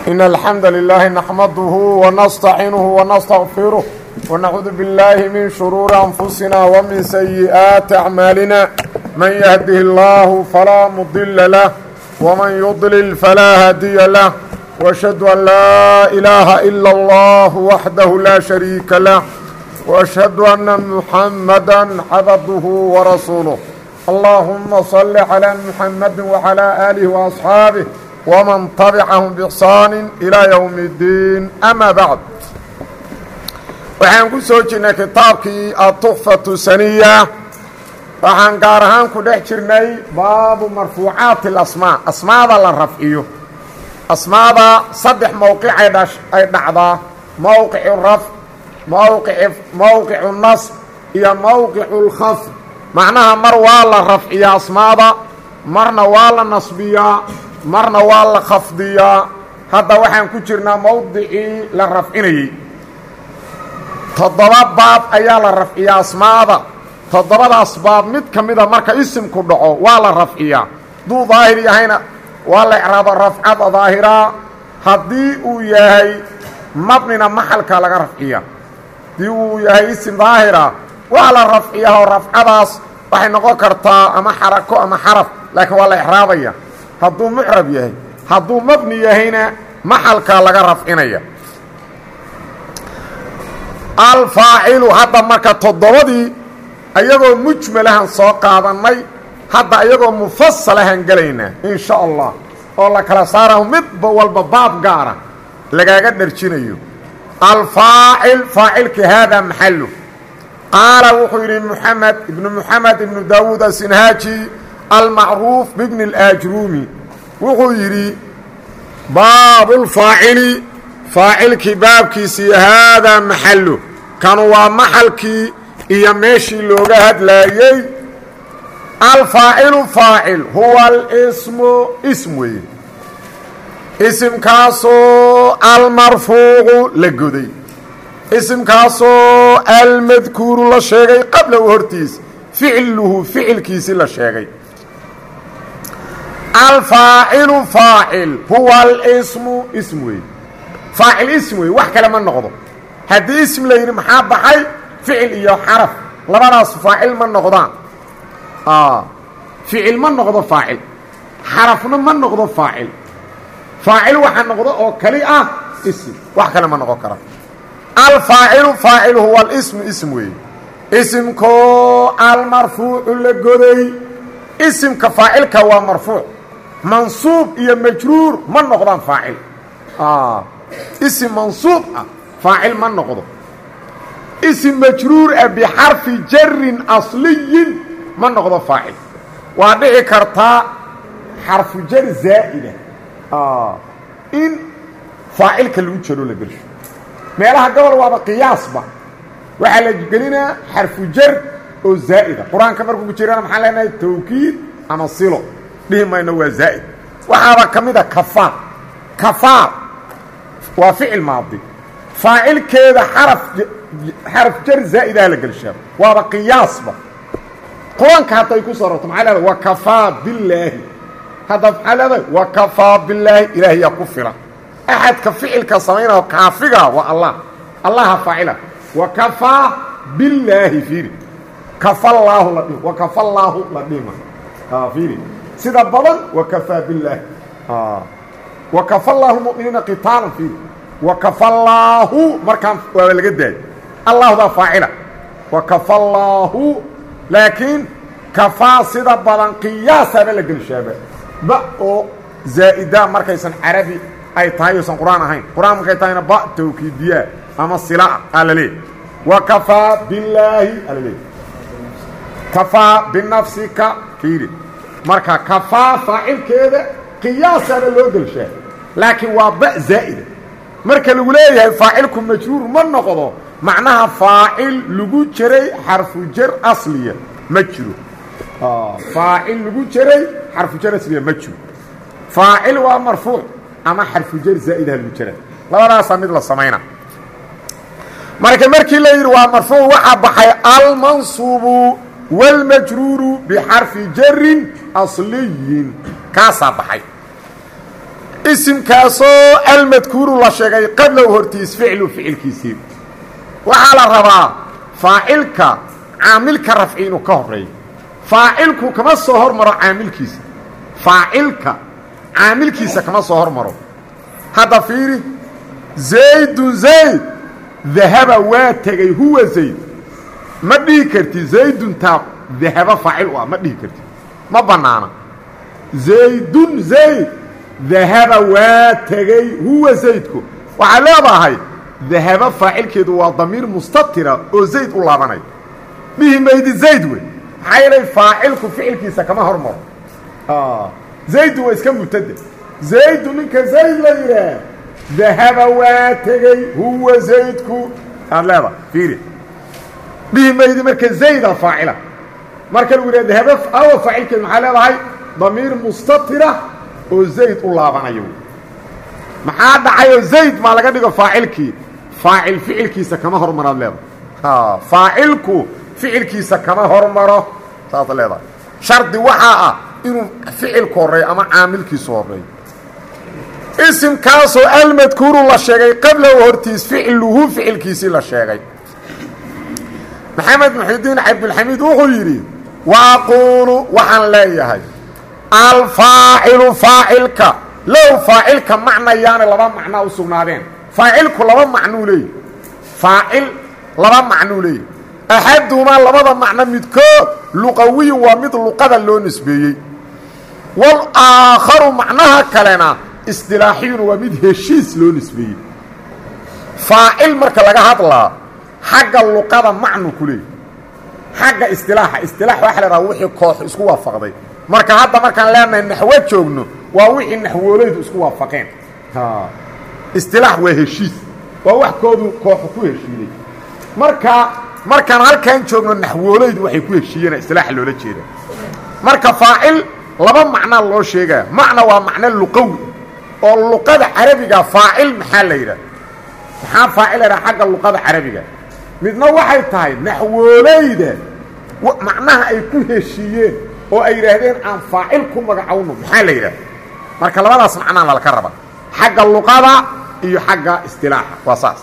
إن الحمد لله نحمده ونستعينه ونستغفره ونعوذ بالله من شرور أنفسنا ومن سيئات أعمالنا من يهده الله فلا مضل له ومن يضلل فلا هادي له وأشهد أن لا إله إلا الله وحده لا شريك له وأشهد أن محمدا عبده ورسوله اللهم صل على محمد وعلى آله وأصحابه ومن تبعهم بإحسان إلى يوم الدين أما بعد waxaan ku soo jirnay kitaabkii التحفة السنية waxaan gaar ahaan ku dhex jirnay baabu marfuucaati الأsmاء asmaada la rafciyo asmaada saddex mowqic ay dhacdaa mowqic الrafc mowqic النصb iyo mowqic الkhafd macnaha mar waa la rafciyaa asmaada marna waa la nasbiyaa marna waa la khafdiyaa hadda waxaan ku jirnaa mowdicii la rafcinayey toddoba baab ayaa la rafciyaa asmaada toddobadaas baab mid ka mida marka isimku dhaco waa la rafciyaa hadduu daahir yahayna waa la icraaba rafcada daahiraa haddii uu yahay mabnina maxalka laga rafciyaa haddii uu yahay isim daahira waa la rafciyaa oo rafcadaas waxay noqon kartaa ama xarako ama xaraf laakiin waa la icraabaya hadduu mucrab yahay hadduu mabni yahayna maxalkaa laga rafcinaya alfaacilu hadda marka toddobadii ayagoo mujmalahan soo qaadannay hadda ayagoo mufasalahan gelaynaa in sha allah oo la kala saaraho midba walba baab gaara lagaaga dharjinayo alfaacil faacilki haadaa maxalu qaala wuxuu yidhi moxamed ibnu daawuud asinhaaji almacruuf bibni اlaajruumi wuxuu yidhi baabulfaacili faacilkii baabkiisii haadaa maxalu kanu waa maxalkii iyo meeshii looga hadlaayey alfaacilu faacil huwa alismu ism weeye isimkaasoo almarfuucu la goday isimkaasoo almadkuuru la sheegay qablahu hortiis ficluhu ficilkiisii la sheegay alfaacilu faacil huwa alismu ism weeye faacil ism weeye wax kale ma noqdo haddii ism la yidhi maxaa baxay ficil iyo xaraf labadaas faacil ma noqdaan ficil ma noqdo faacil xarafna ma noqdo faacil faacil waxa noqdo oo kali ah ism wax kale ma noqon kara alfaacilu faacil huwa alismu ism weeye isimkoo almarfuucu la goday isimka faacilka waa marfuuc mansuub iyo majruur ma noqdaan faacil isim mansuub ah faacil ma noqdo isim majruur ah bixarfi jarin asliyin ma noqdo faacil waa dhici kartaa xarfu jar zaa'ida in faacilka lagu jaro la gelsho meelaha gobol waaba qiyaasba waxaa la gelinaa xarfu jar oo zaa'ida qur-aanka markuu ku jirana maxaan leenahay tawkiid ama silo dhihi mayno waa zaa'id waxaaba ka mid a kafaar kafaar waa ficil maadi faacilkeeda xaraf jar zaa'idaha la gelshaa waaba qiyaasba qur-aanka hadday ku soo rorto maxaa leedahay wakafaa billaahi hadda maxaa leedahay wakafaa billaahi ilaahi yaa ku filan axadka ficilka samaynao kaafiga waa allah allaha faacila wakafaa billaahi fiiri kafallaahu la dhihi wakafallaahu la dhihima fiiri sida badan wakafaa billaahi wakafallaahu muminiina qitaalan fiiri wakafallaahu markaan waaba laga daayo allahdaa faacila wakafallaahu laakiin kafaa sida badan qiyaasaaba la gelshaaba ba oo zaa'ida markaysan carabi ay tahay oysan qur-aan ahayn qur-aan markay tahayna ba tawkiidiyaa ama silaa aa la leeyahy wakafaa billaahi aa la leeyahy kafaa binafsika fiiri marka kafaa faacilkeeda qiyaasaaba loo gelshaa laakiin waa ba zaa'ida marka lagu leeyahay faacilku majruur ma noqdo macnaha faacil lagu jiray xarfu jar asliya ma jiro faacil lagu jiray xarfu jar asliya ma jiro faacil waa marfuuc ama xarfu jar zaa'idaha lagu jira labadaasaa mid la samayna markii la yidhi waa marfuuc waxaa baxay almansuubu wاlmajruuru bixarfi jarin asliyin kaasaa baxay isimkaasoo almadkuuru la sheegay qablow hortiis ficlu ficilkiisii waxaa la rabaa faacilka caamilka rafci inuu ka horeeyo faacilku kama soo hormaro caamilkiisa faacilka caamilkiisa kama soo hormaro hadda fiiri zaydun zayd dahaba waa tegey huwa zayd ma dhihi karti zaydun taa dahaba faacil u ah ma dhihi karti ma bannaana zaydun zayd dahaba waa tegey huwa zaydku waxaa leedahay dahaba faacilkeedu waa damiir mustatira oo zayd u laabanaya dhihi maydi zayd wey maxaa yeelay faacilku ficilkiisa kama hormaro zaydu waa iska mubtada zaydu ninka zayd la yidhaah dahaba waa tegey huwa zaydku aad leedahay fiiri dhihi maydi marka zayda faacila marka lagu yidhaha dahaba awa faacilkeedu maxaa leedahay damiir mustatira oo zayd u laabanayo maxaa dhacayoo zayd maa laga dhigo faacilkii faacil ficilkiisa kama hormaraad leedahay faacilku ficilkiisa kama hormaro saas leedahay shardi waxaa ah inuu ficilku horreeyo ama caamilkiisu horreeyo isimkaasoo almadkuuru la sheegay qablahu hortiis ficluhu ficilkiisii la sheegay maxamed muxidiin cabdulxamiid wuxuu yidhi waaquulu waxaan leeyahay alfaacilu faacilka low faacilka macnayaana laba macnaa u sugnaadeen faacilku laba macnuu leeyahy faacil laba macnuu leeyahy axaduhumaa labada macno midkood luqawiyun waa mid luqada loo nisbeeyey walaakharu macnaha kalena isdilaaxiyun waa mid heshiis loo nisbeeyey faacil marka laga hadlaa xagga luqada macnu ku leeyahy xagga istilaaxa istilaax waxa la dhaha wixii koox isku waafaqday marka hadda markaan leenahay naxwo joogno waa wixii naxwoolaydu isku waafaqeen istilaax waa heshiis waa wax koodu kooxu ku heshiiyey markaan halkaan joogno naxwoolaydu waxay ku heshiiyeen istilaax loola jeeda marka faacil laba macnaa loo sheegaa macna waa macno luqawi oo luqada carabiga faacil maxaa la yidhaha maxaa faacil la yidhaha xagga luqada carabiga midna waxay tahay naxwoolayda macnaha ay ku heshiiyeen oo ay yidhaahdeen aan faacil ku magacowno maxaa la yidhaha marka labadaas macnaa lalka raba xagga luqada iyo xagga istilaaxa waa saas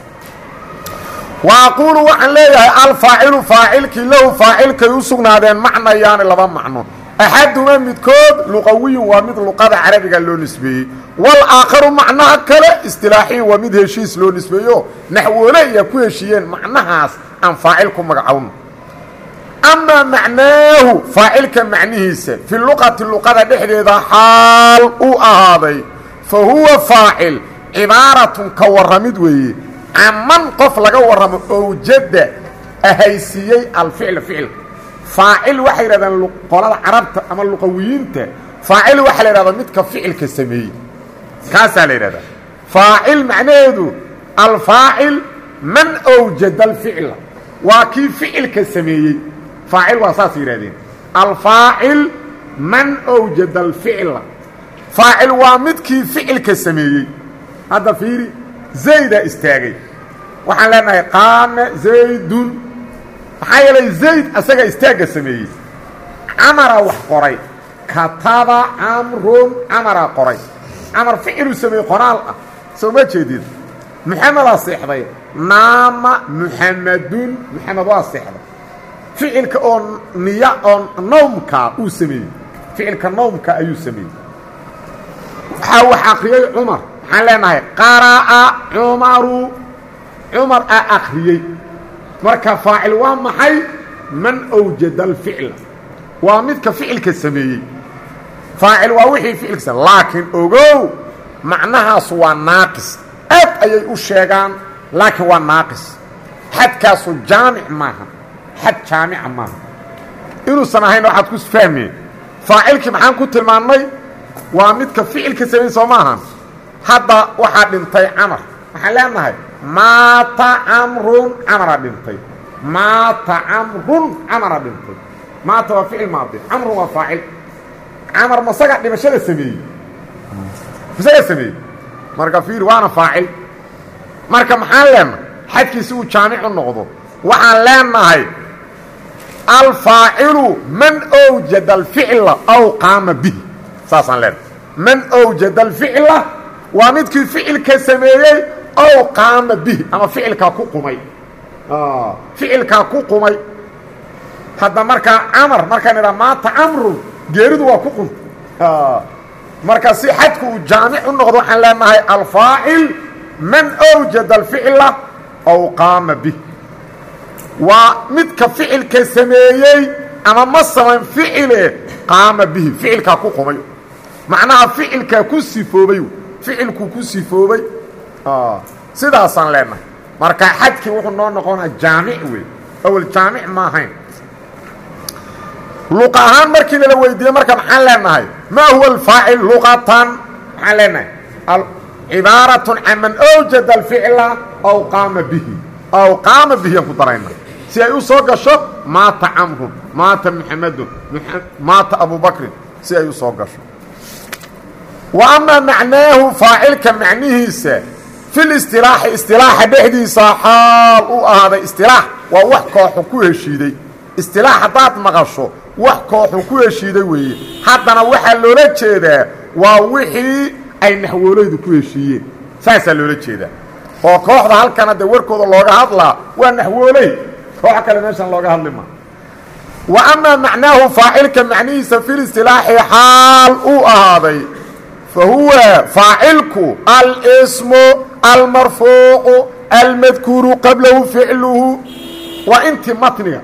waaquulu waxaan leeyahay alfaacilu faacilkii lahu faacilkay u sugnaadeen macnayaani laba macno axadumaa midkood luqawiyun waa mid luqada carabiga loo nisbeeyey walaakharu macnaha kale istilaaxiyu waa mid heshiis loo nisbeeyo naxwoole ayaa ku heshiiyeen macnahaas aan faacil ku magacowno amaa macnaahu faacilka macnihiisa fi luqati luqada dhexdeeda xaal u ahaaday fa huwa faacil cibaaratun ka warramid weeye caman qof laga warramo owjada ahaysiiyey alficla ficilka faacil waxay yidhahdaan qolada carabta ama luqawiyiinta faacil waxaa la yidhahdaa midka ficilka sameeyey kaasaa la yidhahdaa faacil macnaheedu alfaacil man awjada alficla waa kii ficilka sameeyey faacil waa saas yidhahdeen alfaacil man awjada alficla faacil waa midkii ficilka sameeyey hadda fiiri zaydaa istaagay waxaan leenahay qaama zaydun maxaa yeelay zayd asaga istaagga sameeyey camaraa wax qoray kataba camrun camaraa qoray camar ficiluu sameeyey qoraal ah soo ma jeedid muxamedaa seexday naama muxamadun muxamed waa seexday ficilka oo niya oo nawmka uu sameeyey ficilka nawmka ayuu sameeyey waxaa wax akriyey cumar waxaan leenahay qara'a cumaru cumar a akriyey marka faacil waa maxay man awjada alficla waa midka ficilka sameeyey faacil waa wixii ficilka laakiin ogow macnahaas waa naaqis aad ayay u sheegaan laakiin waa naaqis xadkaasu jaamic maaha xad jaamica maaha inuusan ahayn waxaad ku fahmeen faacilkii maxaan ku tilmaannay waa midka ficilka sameeyey soo maahan hadda waxaa dhintay camar waxaan leenahay maata camrun camaraa dhintay maata camrun camaraa dhintay maata waa ficil maadi camrun waa faacil camar masaga dhimashada sameeyey masaga sameeyey marka fiir waana faacil marka maxaan leenahay xadkiisi uu jaamicu noqdo waxaan leenahay alfaacilu man awjada alficla aw qaama bihi saasaan leenahay man awjada alficla waa midkii ficilka sameeyey ow qaama bihi ama ficilkaa ku qumay ficilkaa ku qumay hadda markaa camar markaan idhaa maanta camrun geeridu waa ku qumta marka si xadku uu jaamic u noqdo waxaan leenahay alfaacil man awjada alficla ow qaama bih waa midka ficilka sameeyey ama ma samayn ficile qaama bihi ficilkaa ku qumay macnaha ficilkaa ku sifoobay ficilku ku sifoobay sidaasaan leenahay marka xadkii wuxuu noo noqonaa jaamic wey awal jaamic ma ahayn luqa ahaan markii nala weydiiyey marka maxaan leenahay maa huwa alfaacil luqatan maxaan leenahay cibaarat can man awjada alficla aw qaama bihi aan ku darayna si ay u soo gasho maata camrun maata muxamedun maata abubakrin si ay u soo gasho wa amaa macnaahu faacilka macnihiisa fi listilaaxi istilaaxa dhexdiisa xaal u ahaaday istilaax waa wax kooxu ku heshiiday istilaax haddaad maqasho wax kooxu ku heshiiday weeye haddana waxaa loola jeedaa waa wixii ay naxwoolaydu ku heshiiyeen saasaa loola jeedaa oo kooxda halkana dee warkooda looga hadlaa waa naxwooley koox kale meeshaan looga hadli maa wa amaa macnaahu faacilka macnihiisa fi listilaaxi xaal uu ahaaday fa huwa faacilku alsmu almarfuucu almadkuuru qablahu ficluhu waa intii matniga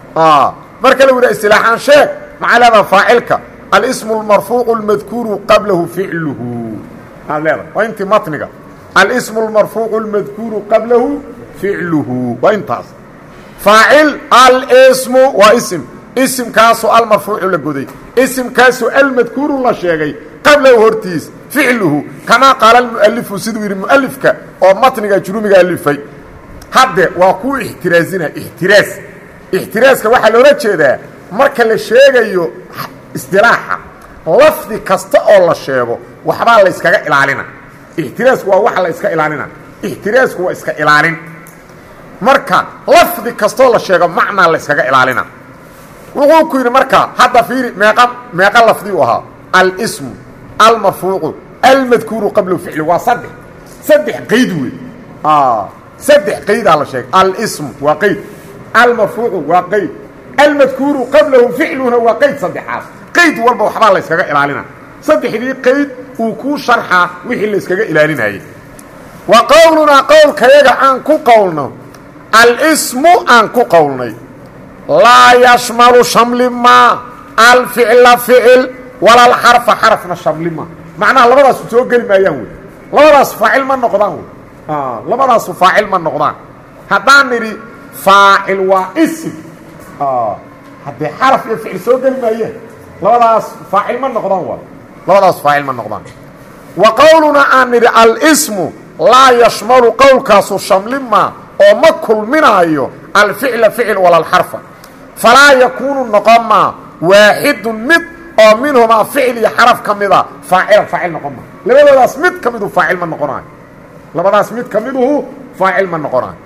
marka la wada istilaaxaan sheeg maxaa leedaha faacilka alsmu almarfuucu almadkuuru qablahu ficluhu aad leedahay waa intii matniga alsmu almarfuucu almadkuuru qablahu ficluhu waa intaas faacil alsmu waa ism isimkaasoo almarfuucu la goday isimkaasoo almadkuuru la sheegay qablahu hortiis ficluhu kamaa qaala almualifu siduu yidhi mualifka oo matniga jurumiga alifay hadde waa kuu ixtiraazina ixtiraaska waxaa loola jeedaa marka la sheegayo istilaaxa lafdi kasta oo la sheego waxbaa la yskaga ilaalina ixtiraasku waa waxa la iska ilaalina ixtiraasku waa iska ilaalin marka lafdi kastoo la sheego macnaa la yskaga ilaalina wuxuu ku yidhi marka hadda fiiri meeqa lafdi u ahaa alsmu almarfuucu almadkuuru qablahu ficli waa saddex qayd wey saddex qaydaa la sheegay alsmu waa qayd almarfuucu waa qayd almadkuuru qablahu ficluhuna waa qayd saddexaas qayd walba waxbaa la yskaga ilaalina saddexdii qayd uu kuu sharxaa wixii la yskaga ilaalinayay wa qowlunaa qowlkayaga aan ku qowlno alsmu aan ku qowlnay laa yashmalu shamli maa alficla ficil wala alxarfa xarafna shamli maa macnaha labadaasu soo geli maayaan wey labadaas faacil ma noqdaan wey labadaasu faacil ma noqdaan haddaan nidhi faacil waa isim haddee xaraf iyo ficil soo geli maayeen labadaas faacil ma noqdaan waay labadaas faacil ma noqdaan wa qowluna aan nidhi alsmu laa yashmalu qowlkaasu shamlimaa oo ma kulminaayo alficla ficil wala alxarfa falaa yakuunu noqon maa waaxidun mid oo minhumaa ficil iyo xaraf ka mida faacilan faacil noqon maa labadoodaas mid ka midu faacil ma noqonaayo labadaas mid ka miduhu faacil ma noqonaayo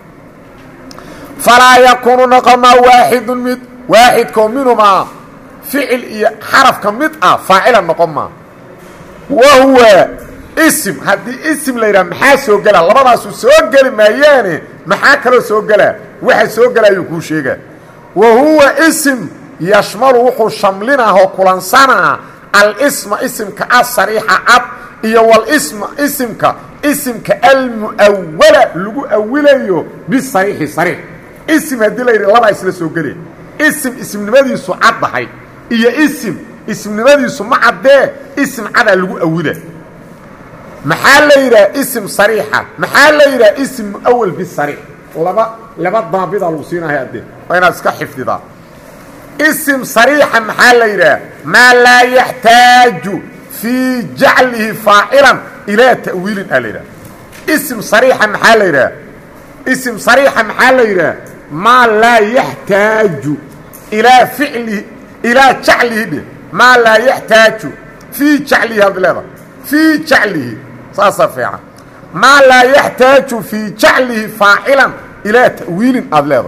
falaa yakuunu noqon maa waaxidun mid waaxidkoo minhumaa ficil iyo xaraf ka mid ah faacilan noqon maa wa huwa isim haddii isim la yidhaha maxaa soo gelaa labadaasu soo geli maayaane maxaa kaloo soo gelaa waxa soo gelaayuu kuu sheegaa wa huwa isim yashmalu wuxuu shamlinah oo kulansanaa alsma isimka asariixa cad iyo walisma isimka almu'awala lagu awilayo bisariixi sariix isim haddii la yidhi labaa isla soo gelaya isim isimnimadiisu caddahay iyo isimnimadiisu ma caddee isim cadaa lagu awila maxaa la yidhaha isim sariixa maxaa la yidhaha isim muawal bisariix laba daabidaa lagu siinahay addee waa inaad iska xifdidaa isim sariixa maxaa la yidhaha maa laa yaxtaaju fii jaclihi faacilan ilaa ta'wiilin aa la yidhaha isim sariixa maxaa la yidhaha isim sariixa maxaa la yidhaha maa laa yaxtaaju ilaa ficlihi ilaa jaclihi dhe maa laa yaxtaaju fii jaclihi had leeda fii jaclihi saasaa fiican maa laa yaxtaaju fii jaclihi faacilan ilaa ta'wiilin aad leeda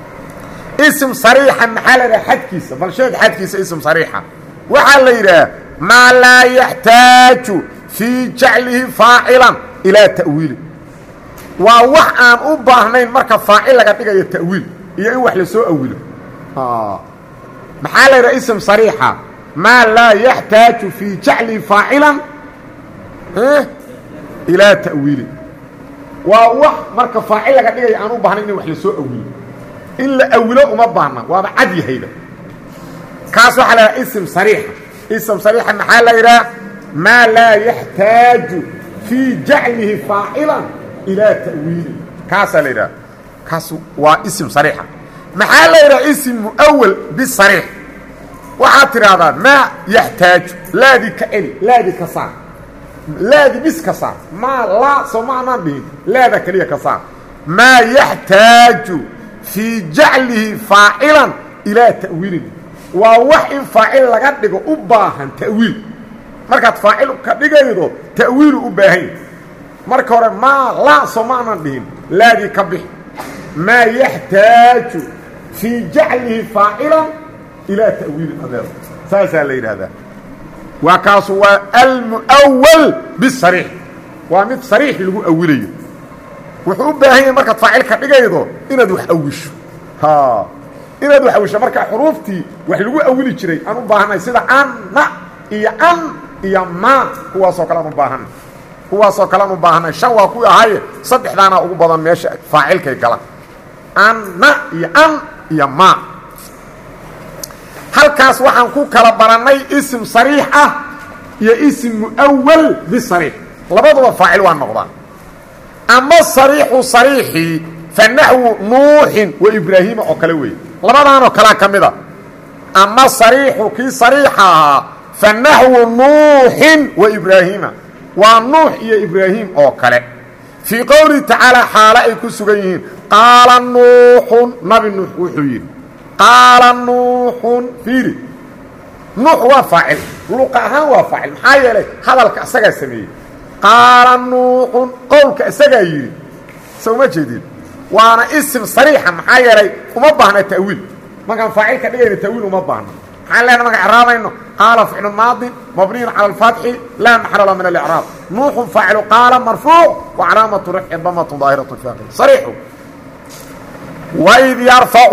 isim sariixa maxaa la yidhaha xadkiisa bal sheeg xadkiisa isim sariixa waxaa la yidhaha maa laa yaxtaaju fii jaclihi faacilan ilaa ta'wiili waa wax aan u baahnayn marka faacil laga dhigayo ta'wiil iyo in wax la soo awilo maxaa la yidhaha ism sariixa maa laa yaxtaaju fii jaclihi faacilan ilaa ta'wiili waa wax marka faacil laga dhigayo aan u baahnayn in wax la soo awilo in la awilo uma baahna waaba cad yahayba kaas waxaa la yidhaha ism sariixa ism sariixa maxaa la yidhaha maa laa yaxtaaju fii jaclihi faacilan ilaa ta'wiili kaasaa la yidhaha kaas waa ism sariixa maxaa la yidhaha ism muawal bisariix waxaad tidhaahdaa maa yaxtaaju laadii ka celi laadii ka saar laadi bis ka saar maa laa soo ma anaan dhihin laada keliya ka saar maa yaxtaaju fii jaclihi faacilan ilaa ta'wiilin waa wax in faacil laga dhigo u baahan ta'wiil markaad faacil ka dhigaydo ta'wiilu u baahan yahy marka hore maa laa soo ma anaan dhihin laadii ka bix maa yaxtaaju fii jaclihi faacilan ilaa ta'wiilin adeer saasaa la yidhaahdaa waa kaasu waa almu'awal bisariix waa mid sariix lagu awilayo wuxuu u baahan yahay markaad faacil ka dhigaydo inaad wax awisho inaad wax awisho marka xuruuftii wax lagu awili jiray aan u baahanay sida anna iyo an iyo ma kuwaasoo kale aan u baahanay kuwaasoo kale aan u baahanay shan waa ku ahaye saddexdaana ugu badan meesha faacilkay galaan anna iyo an iyo ma halkaas waxaan ku kala barannay ism sariix ah iyo ism mu'awal bisariix labaduba faacil waa noqdaan ama sariixu sariixii fa naxwu nuuxin wa ibraahiima oo kale weeye labadaanoo kalea ka mida ama sariixu kii sariixa ahaa fa naxwu nuuxin wa ibraahiima waa nuux iyo ibraahim oo kale fii qowlihi tacaalaa xaalo ay ku sugan yihiin qaala nuuxun nabi nuux wuxuu yidhi qaala nuuxun fiiri nuux waa faacil luqa ahaan waa faacil maxaa yeelay hadalka isagaa sameeyey qaala nuuxun qowlka isagaa yidhi soo ma jeedin waana ism sariixa maxaa yeelay uma baahna ta'wiil markaan faacil ka dhigayna ta'wiil uma baahno maxaan leenaha marka icraabayno qaala ficlu maadin mabniyun cala alfatxi laa maxala min alicraab nuuxun faacilu qaala marfuuc wa calaamatu rafci damatun daahiratu fi aakhiri sariixu waid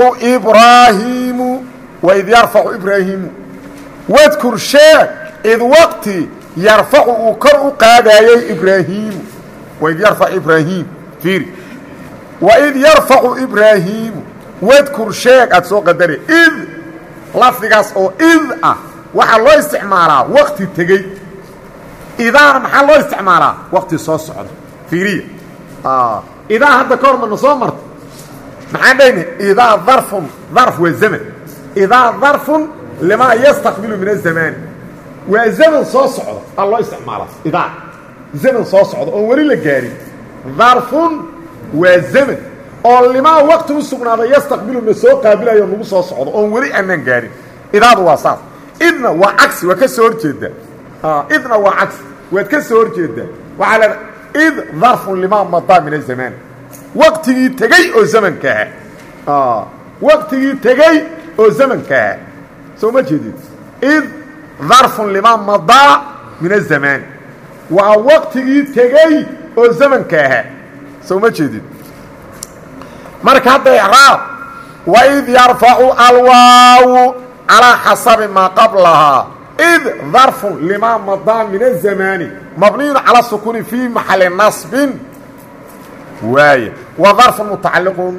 yarfacu ibraahiimu wadkur sheeg id waqti yarfacu uu kor u qaadaayey ibraahiimu waid yarfac ibraahiim fiiri waid yarfacu ibraahiimu wadkur sheeg aad soo qadare id lafdigaas oo id ah waxaa loo isticmaalaa waqti tegey idaana maxaa loo isticmaalaa waqti soo socda fiiriya idaa hadda ka hor mana soo marta maxaan dhahayna idaa darfun darf waa zaman idaa darfun limaa yastaqbilu min azamaani waa zaman soo socda aa loo isticmaalaa idaa zaman soo socda oon weli la gaarin darfun waa zaman oo limaa waqti u sugnaaday yastaqbilu na soo qaabilayo nagu soo socdo oon weli aanaan gaarin idaadu waa saas idna waa cagsi waa ka soo horjeedaa idna waa cagsi waad ka soo horjeedaa waxaa leeda id darfun limaa madaa min azamaani waqtigii tegey oo zamanka ahaa waqtigii tegey oo zamanka ahaa soo ma jeedid id darfun limaa madaa min azamaani waa waqtigii tegey oo zamanka ahaa soo ma jeedid marka hadda icraab waid yarfacu alwaawu calaa xasabi maa qablahaa id darfun limaa madaa min azamaani mabniyun cala sukuuni fii maxali nasbin waay wadarfun mutacalliqun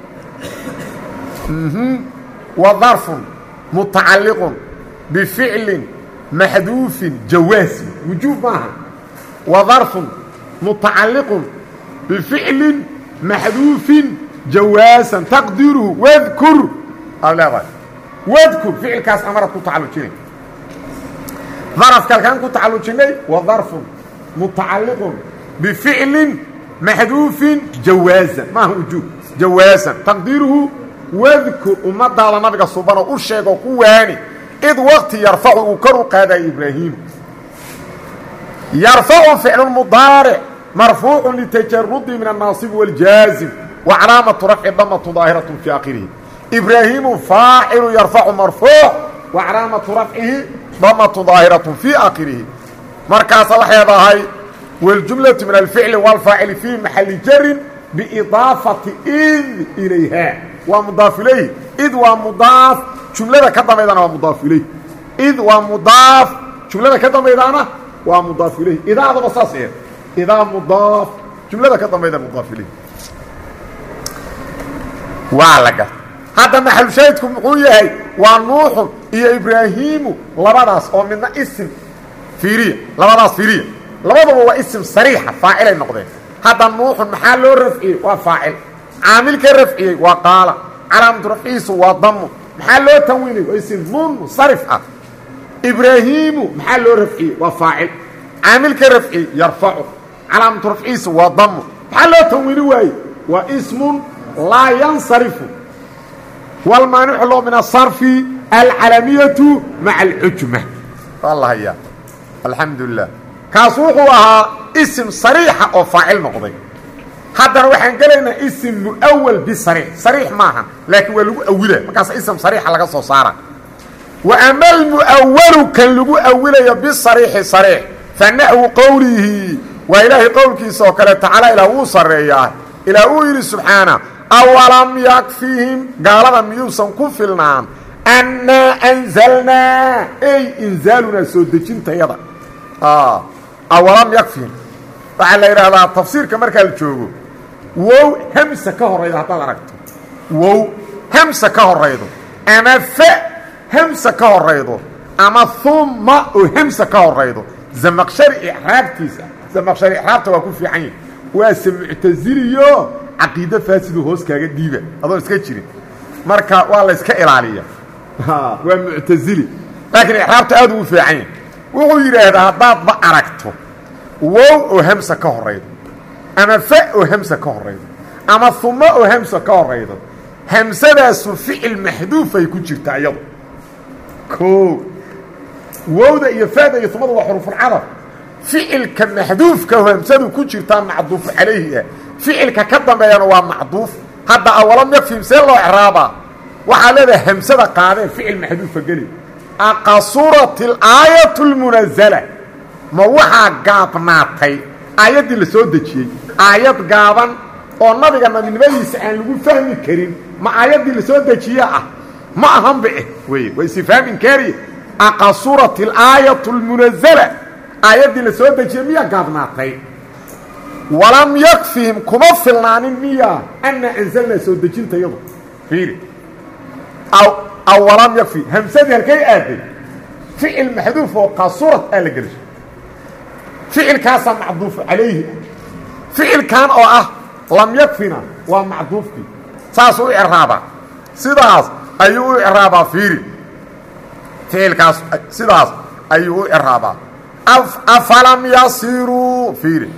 wadarfun mutacalliqun bificlin maxduufin jawaasin wujuub maaha wadarfun mutacalliqun bificlin maxduufin jawaasan taqdiruhu wadkur aad leedahay wadkur ficilkaas amarad ku tacallujinay darafka halkaan ku tacallujinay wadarfun mutacalliqun bificlin maxduufin jawaasan maaha wujuub jawaasan taqdiiruhu wadkur ummadaada nabiga subanoo u sheegoo ku waani id waqti yarfacu uu kor u qaadayo ibraahiim yarfacu ficlu mudaaric marfuucu litajarudi min annaasib wاljaazim wa calaamatu rafci damatu daahiratu fii aakhirihi ibraahiimu faacilu yarfacu marfuuc wa calaamatu rafcihi damatu daahiraة fii aakhirihi markaasa waxay dahay wاljumlaةu min alficli wاlfaacili fii maxali jarin biidaafati id ilayha waa mudaaf ilayh id waa mudaaf jumlada ka dambaydana waa mudaaf ilayh id waa mudaaf jumlada ka dambaydaana waa mudaaf ilayh idaadaba saas ee idaa mudaaf jumlada ka dambayda mudaaf ilayh waa la gar hadda maxalushaahidku muxuu yahay waa nuuxun iyo ibraahiimu labadaas oo midna isim fiiriya labadaas fiiriya labadaba waa isim sariixa faacilay noqdeen hadda nuuxun maxaa loo rafciyey waa faacil caamilka rafciyey waa qaala calaamatu rafciisu waa damu maxaa loo tanwiinay waa isim munsarif ah ibraahiimu maxaa loo rafciyey waa faacil caamilka rafciyey yarfacu calaamatu rafciisu waa damu maxaa loo tanwiini waaye waa ismun laa yansarifu wاlmaanicu lo min aلصarfi alcalamiyatu maca alcujma allah ya alxamdu lilah kaas wuxuu ahaa isim sariixa oo faacil noqday haddana waxaan gelaynaa isim muawal bisariix sariix maaha laakiin waa lagu awila markaas ism sariixa laga soo saara wa ama almuawalu kan lagu awilayo bisariixi sariix fanaxwu qowlihi waa ilaahay qowlkiisa oo kale tacaala ilaah wuu sareeyaa ilaah uu yidhi subxaana awalam yakfihim gaalada miyuusan ku filnaan annaa anzalnaa ey inzaalunaa soo dejintayada awalam yakfihim waxaa la yidhaahdaa tafsiirka markaa la joogo wow hamsa ka horaydo haddaad aragto wow hamsa ka horaydo ama fa hamsa ka horaydo ama humma oo hamsa ka horaydo zamaqshari icraabtiisa zamaqshari icraabta waa ku fiican yahi waase muctasiliyo caqiido faasidu hoos kaaga dhiiba adoon iska jirin marka waa la iska ilaaliya waa muctasili laakiin icraabta aad ugu fiican yahay wuxuu yidhaahdaa haddaadba aragto wow oo hamsa ka horaydo ama fa oo hamsa ka horaydo ama hummo oo hamsa ka horaydo hamsadaasu ficil maxduufay ku jirta iyadu o wowda iyo fada iyo humada waa xurufulcadaf ficilka maxduufka hamsadu ku jirtaa macduufu calayhi ah ficilka ka dambeeyana waa macduuf hadda awalam yakfihim see loo icraabaa waxaa leedahay hamsada qaadeen ficil maxduufa geli aqasurat alaayatu lmunazala ma waxaa gaabnaatay aayaddii la soo dejiyey aayad gaaban oo nabiga nabinimadiisa aan lagu fahmi karin ma aayaddii la soo dejiye ah ma ahanba wey waa istifhaam inkaariya aqasurat alaayatu lmunazala aayaddii la soo dejiyey miyaa gaabnaatay walam yakfihim kuma filnaanin miya annaa anzalnaa soo dejinta yadu fiiri aw walam yakfi hamsadii halkay aaday ficil maxduuf oo qasurad aa la gelishay ficilkaasaa macduufu calayhi ficilkan oo ah lam yakfina waa macduufkii saas u icraabaa sidaas ayuu u icraabaa fiiri ficilkaas sidaas ayuu u icraabaa afalam yasiruu fiiri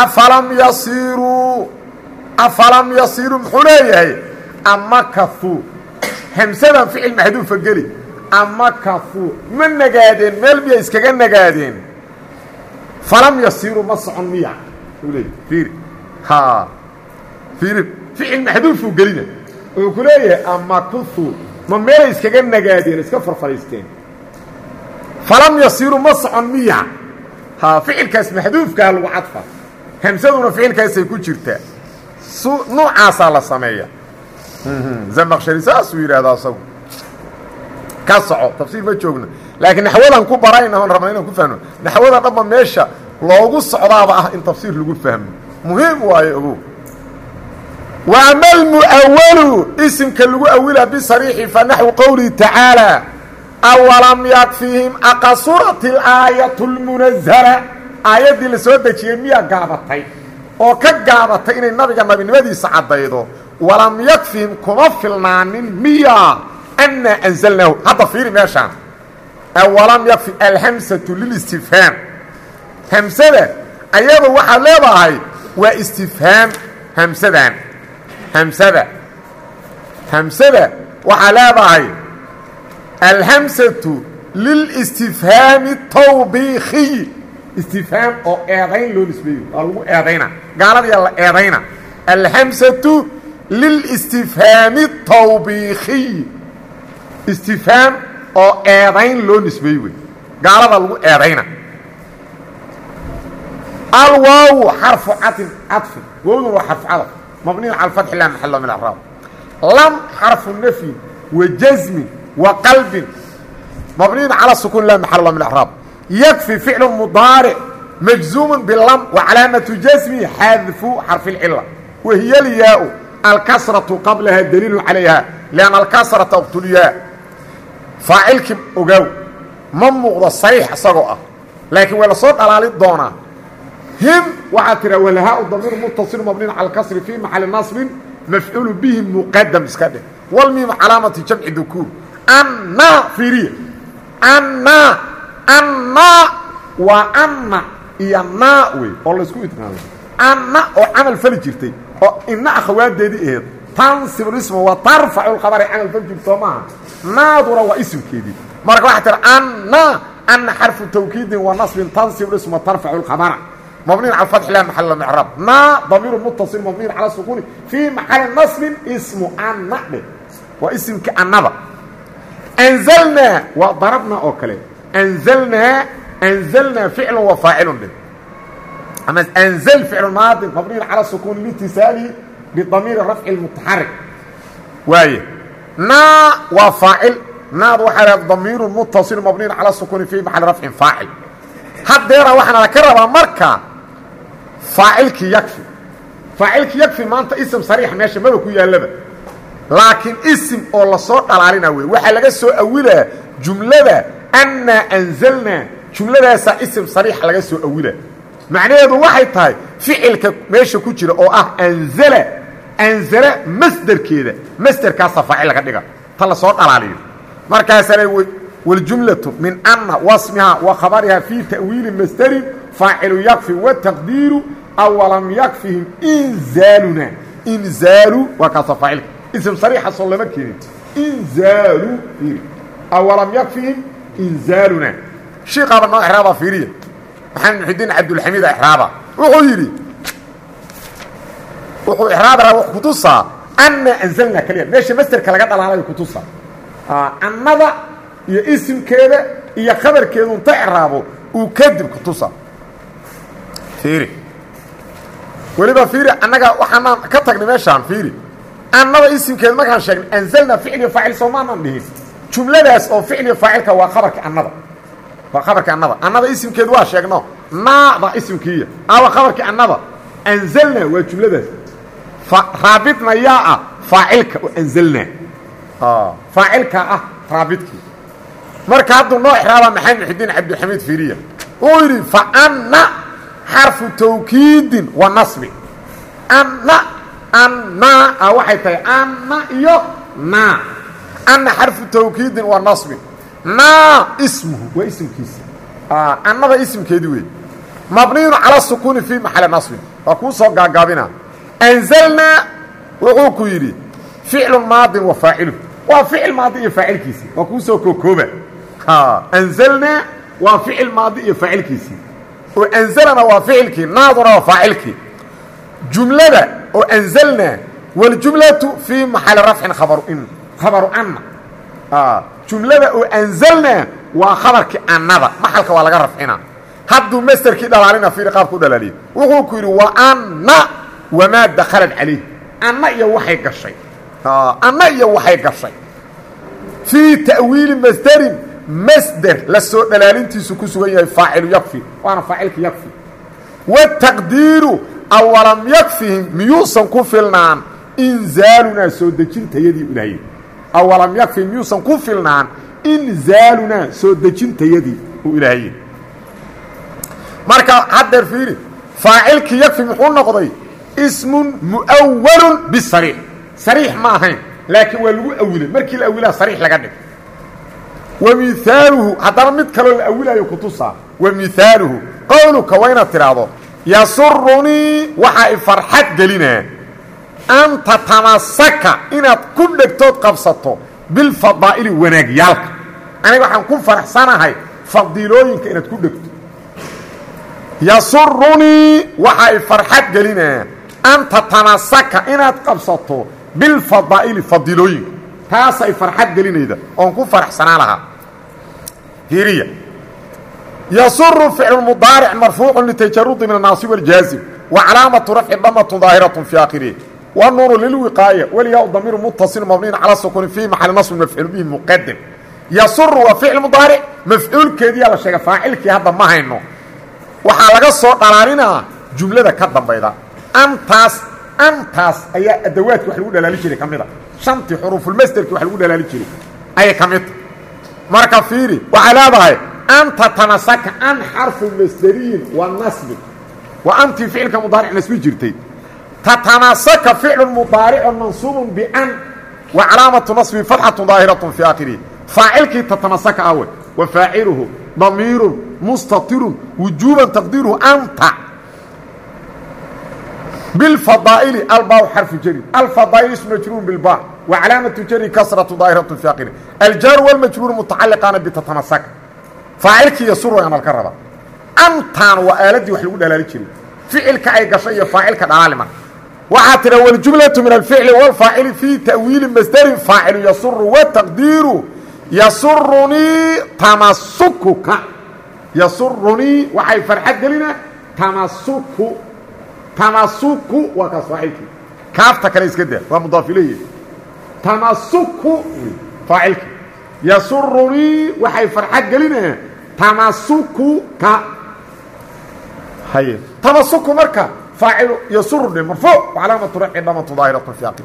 afalam yasiruu muxuu leeyahay amakafuu hamsadan ficil maxduufa geli amakafuu ma nagaadeen meel miyay iskaga nagaadeen falam yasiruu ma socon miya u leeyahy fiiri fiiri ficil maxduufuu gelina wuxuu ku leeyahay amakufuu ma meelay iskaga nagaadeen iska farfariisteen falam yasiruu ma socon miya ficilkaas maxduufkaa lagu cadfa hamsaduna ficilkaasay ku jirtaa nuucaasaa la sameeya zamaqshari saasuu yidhahdaa asagu ka soco tafsiir ma joogno laakiin naxwadan ku barayna oon rabna inaan ku fahno naxwada dhanba meesha loogu socdaaba ah in tafsiir lagu fahmo muhiim waayo ogow wa ama almu'awalu isimka lagu awilaa bisariixi fa naxwu qowlihi tacaalaa awalam yakfihim aqasurat alaayatu lmunazala aayaddii la soo dejiyey miyaa gaabatay oo ka gaabatay inay nabiga nabinimadiisa caddaydo walam yakfihim kuma filnaanin miya annaa anzalnaahu hadda fiiri meeshaan awalam yakfi alhamsatu lilistifhaam hamsada ayadu waxaad leedahay waa istifhaam hamsadan hamsada waxaa leedahay alhamsatu lilistifhaami tawbiikiyi istifhaam oo eedayn loo nisbeeyo waa lagu eedayna gaaladiyaa la eedayna alhamsatu lilistifhaami tawbiikiyi istifhaam oo eedayn loo nisbeeyo wey gaalada lagu eedayna alwaaw xarfu caطfin wowdun waa xarfu cadaf mabniin cala fatxi la maxalo min acraab lam xarfu nafyin wa jasmin wa qalbin mabniin cala sukuun la maxalo min acraab yakfi ficlu mudaaric majzuumun bilam wa calaamatu jasmi xadfu xarfi اlcila wahiy alyaau alkasratu qablaha daliilu calayha lianna alkasrata uqtulyaa faacilkii ogaaw ma muuqdo sariix isagoo ah laakiin waa la soo dhalaali doonaa him waxaa tiraa walahaa damiir muttaصil mabniin cala kasri fii maxali naصbin mafcuulu bihi muqadam iska dheh walmiim calaamati jamci dukuur anna fiiriya anna waa anna iyo naa wey oo laysku idqaamay anna oo camal fali jirtay oo ina akhawaadeedii aheed tansib isma wa tarfacu lkhabara camal fali jirta soo maaha naaduna waa isimkeedii marka waxaa tira anna xarfu tawkiidin wa naصbin tansib isma tarfacu lkhabara مبني على الفتح لا محل من اعراب ما ضمير متصل مبني على السكون في محل نصب اسم النقب واسم كالنبا انزلنا وضربنا اوكله انزلنا فعل وفاعل به اما انزل فعل ماضي مبني على السكون لاتصاله بضمير الرفع المتحرك وايه نا وفاعل نا وحال ضمير متصل مبني على السكون في محل رفع فاعل haddeera waxaana la ka rabaa marka faacilkii yakfi maanta ism sariix meesha maba ku yaallaba laakiin isim oo la soo dhalaalina wey waxaa laga soo awilaa jumlada annaa anzalnaa jumladaasaa ism sariix laga soo awilaa macnaheedu waxay tahay ficilka meesha ku jira oo ah anzala masderkeeda masderkaasaa faacil laga dhiga ta la soo dhalaaliyo markaasaa والجملة من أن واسمها وخبرها في تأويل مصدر فاعل يكفي والتقدير أولم يكفهم إنزال وكذا فاعل اسم صريح صلى الله عليه وسلم إنزال أولم يكفهم إنزالنا شيء قابل نوع إحرابة فيرية محمد محدين عبد الحميد إحرابة وغيري وحو إحرابة وخطوصة أن أنزلنا كليا ماشي مصدر كلاقات على هذا الخطوصة النظر iyo isimkeeda iyo khabarkeedu inta iraabo uu kadib ku tusa fiiri waliba fiiri annaga waxaan ka tagnay meeshaan fiiri annaba isimkeedu markaan sheegnay anzalna fi'l iyo faa'il soomaan dhihin jumladaas oo fi'l iyo faa'ilka waa khabarka annaba isimkeedu waa sheegno naada isimkiya ama khabarka annaba anzalna waa jumladaas raabitna yaa faa'ilka anzalna faa'ilka raabitki marka hadduu noo ixraaba maxamed muxidiin cabdilxamiid fiiriya uu yidhi fa anna xarfu tawkiidin wa nasbi anna waxay tahay anna iyo naa anna xarfu tawkiidin wa nasbi naa ismuhu waa isimkiisa annada isimkeedii wey mabniyun cala sukuuni fii maxali nasbin waa kuu soo gaagaabina anzalnaa wuxuu ku yidhi ficlu maadin wa faacilu waa ficil maadi iyo faacilkiisii waa kuu soo kookooba أنزلنا وفعل ماضي فاعل كيسي وأنزلنا وفعل ناظر وفاعل كي جملة وأنزلنا والجملة في محل رفع خبر أن جملة وأنزلنا وخبر كأنذا محل ولا رفعنا هدو مستر كده علينا في رقاب كده لليه وقول وأن وما دخلت عليه أن يوحيك الشيء أن يوحيك الشيء في تأويل مصدر لسو دلالنتيسو كسوغان فاعل يكفي وانا فاعلك يكفي والتقدير اولم يكفيهم ميوسن كفلنان انزالنا سو دجنتا يدي الهي اولم يكفي ميوسن كفلنان انزالنا سو دجنتا يدي الهي marka haddar fiiri faa'ilki yakfi muxuu noqday ismun muawwal bisarih sarih ma ahayn laakiin waa lagu awilay markii la awilaa sarih laga dhig ومثاله هذا مد كلو الاولى يكتوسا ومثاله قولك وين تراضو يسرني وحا فرحت جلينا ان تتمسك ان كل دكتور قبسطو بالفضائل وناجيالك انا waxaan ku faraxsanahay fadilooyinka inaad ku dhigto يسرني وحا فرحت جلينا ان تتمسك inaad qabsato بالفضائل فضilooyinka taasay farxad gelinayda oon ku faraxsanaa lahaa hiriya يسر فعل مضارع مرفوع للتجرد من الناصب والجازم وعلامة رفع ضمة ظاهرة في آخره والنور للوقاية والياء ضمير متصل مبني على السكون في محل نصب مفعول به مقدم يسر وفعل مضارع مفعول كدي على شيء فاعلك هذا ما هينو waxaa laga soo dhalaalinaa jumlada ka dambayda antaas ayaa adawaadka wax lagu dhalaali jiray kamida shantii xuruful masdarki wax lagu dhalaali jiray ay kamid marka fiiri waxa leedahay anta tanasaka an harfu masdariin wa nasb wa anti fi'lka mudari' nasbi jirtay tatanasaka fi'l mudari' mansub bi an wa alamatu nasbi fathatu dhahiratun fi akhirih fa'ilki tatanasaka awal wa fa'iluhu ضمير مستتر وجوبا تقديره أنت بالفضائل الباء حرف جر الفضائل اسم مجرور بالباء وعلامة جر كسرة ظاهرة في آخره الجار والمجرور متعلقان بتتمسك فاعلك يسر يا الكربة أنت وآلدي وحلول دلالة جري فعلك أي قشية فاعلك العالمة وعاتر والجملة من الفعل والفاعل في تأويل مصدر فاعل يسر وتقديره يسرني تمسكك يسرني وحي فرحت قلنا تمسك وكفاعلك كافتك ليس كده ومضاف إليه تمسك فاعلك يسرني وحي فرحت قلنا تمسكك هي تمسك مركا فاعل يسرني مرفوع وعلامة رفع ضمة ظاهرة في آخره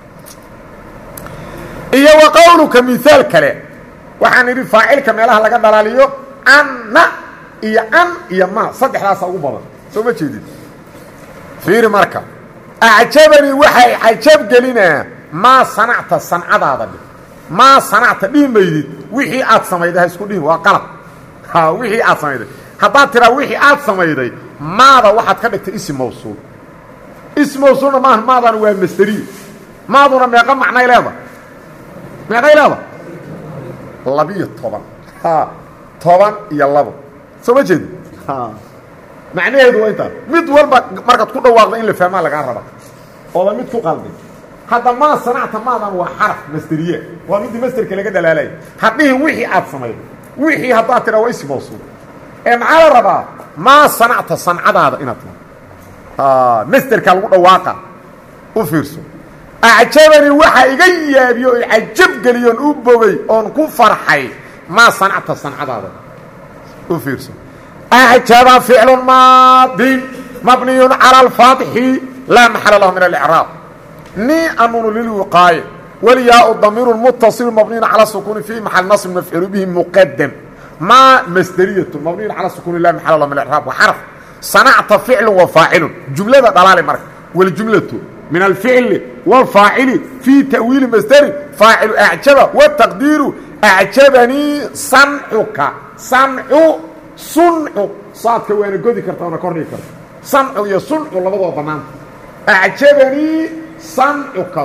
إيه وقولك مثال كلام waxaan idhi faacilka meelaha laga dhalaaliyo anna iyo an iyo ma saddexdaas ugu badan soo ma jeedid fiir marka acjabani waxay ajab gelinaa ma sanacta sanadaada ma sanacta dhimaydid wixii aad sameeyday isku dhihin waa qalad ha wixii aad sameeyday hadaa tira wixii aad sameeyday maada waxaad ka dhigtay ism mawsuul maadan waa masdari maaduna meeqa macnay leedahay labiyo toban iyo labo soo ma jeedi macnaheedu waa inta mid walba markaad ku dhawaaqdo in la fahmaa laga raba oo mid ku qalday hada ma sanacta maadan waa xarf masdariye waa mid masdarka laga dhalaalay hadii wixii aad sameeyay wixii hadaa tira waa ism mawsuul ee maxaa la rabaa ma sanacta sanadaada inaad masdarka lagu dhawaaqa u fiirso أعجبني وحا إيغا يابيو عجب قليون أبوغي أون كو فرحي ما صنعت الصنعة هذا وفيرسو أعجب فعل ماضي مبني على الفاتح لا محل له من الإعراب ني أنون للوقاية والياء الضمير المتصل مبني على السكون في محل نصب مفعول به مقدم ما مصدرية مبني على السكون لا محل له من الإعراب وحرف صنعت فعل وفاعل جملة دلالة مرك والجملة من الفعل والفاعل في تأويل مصدر فاعل أعجب والتقدير أعجبني صنعك صنع صادك وين قدي كرتانا كورني كرت صنع يصنع ولا بضع بنان أعجبني صنعك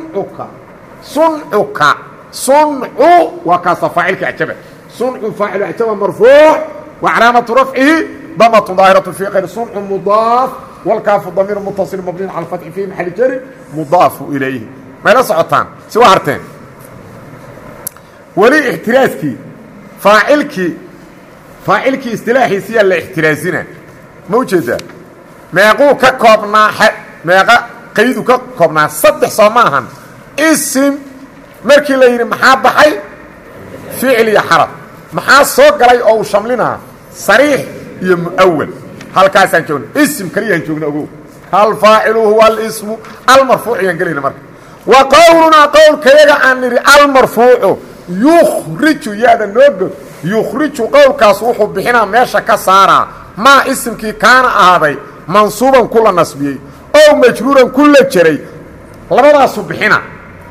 صنع وكاس فاعلك أعجب صنع فاعل أعجب مرفوع وعلامة رفعه ضمة ظاهرة في غير صنع مضاف والكاف الضمير متصل مبني على الفتح في محل جر مضاف إليه ما لا صعطان سوى هرتين ولي احترازك فاعلك استلاحي سيا الاحترازنا موجودة ما يقول ككوبنا ما قيدو ككوبنا صدح صماها اسم مركي لين محابة حي فعل يا حرف محا صوت قلي أو شملنا صريح يمؤول هل كاسان جون اسم كليا جون أقول هل فاعل هو الاسم المرفوع ينقلين مرك وقولنا قول كيغا عن المرفوع يخرج يادا نوغ يخرج قول كاسوح بحنا ماشا كسارا ما اسم كي كان هذا منصوبا كل نسبي او مجرورا كل جري لبداس بحنا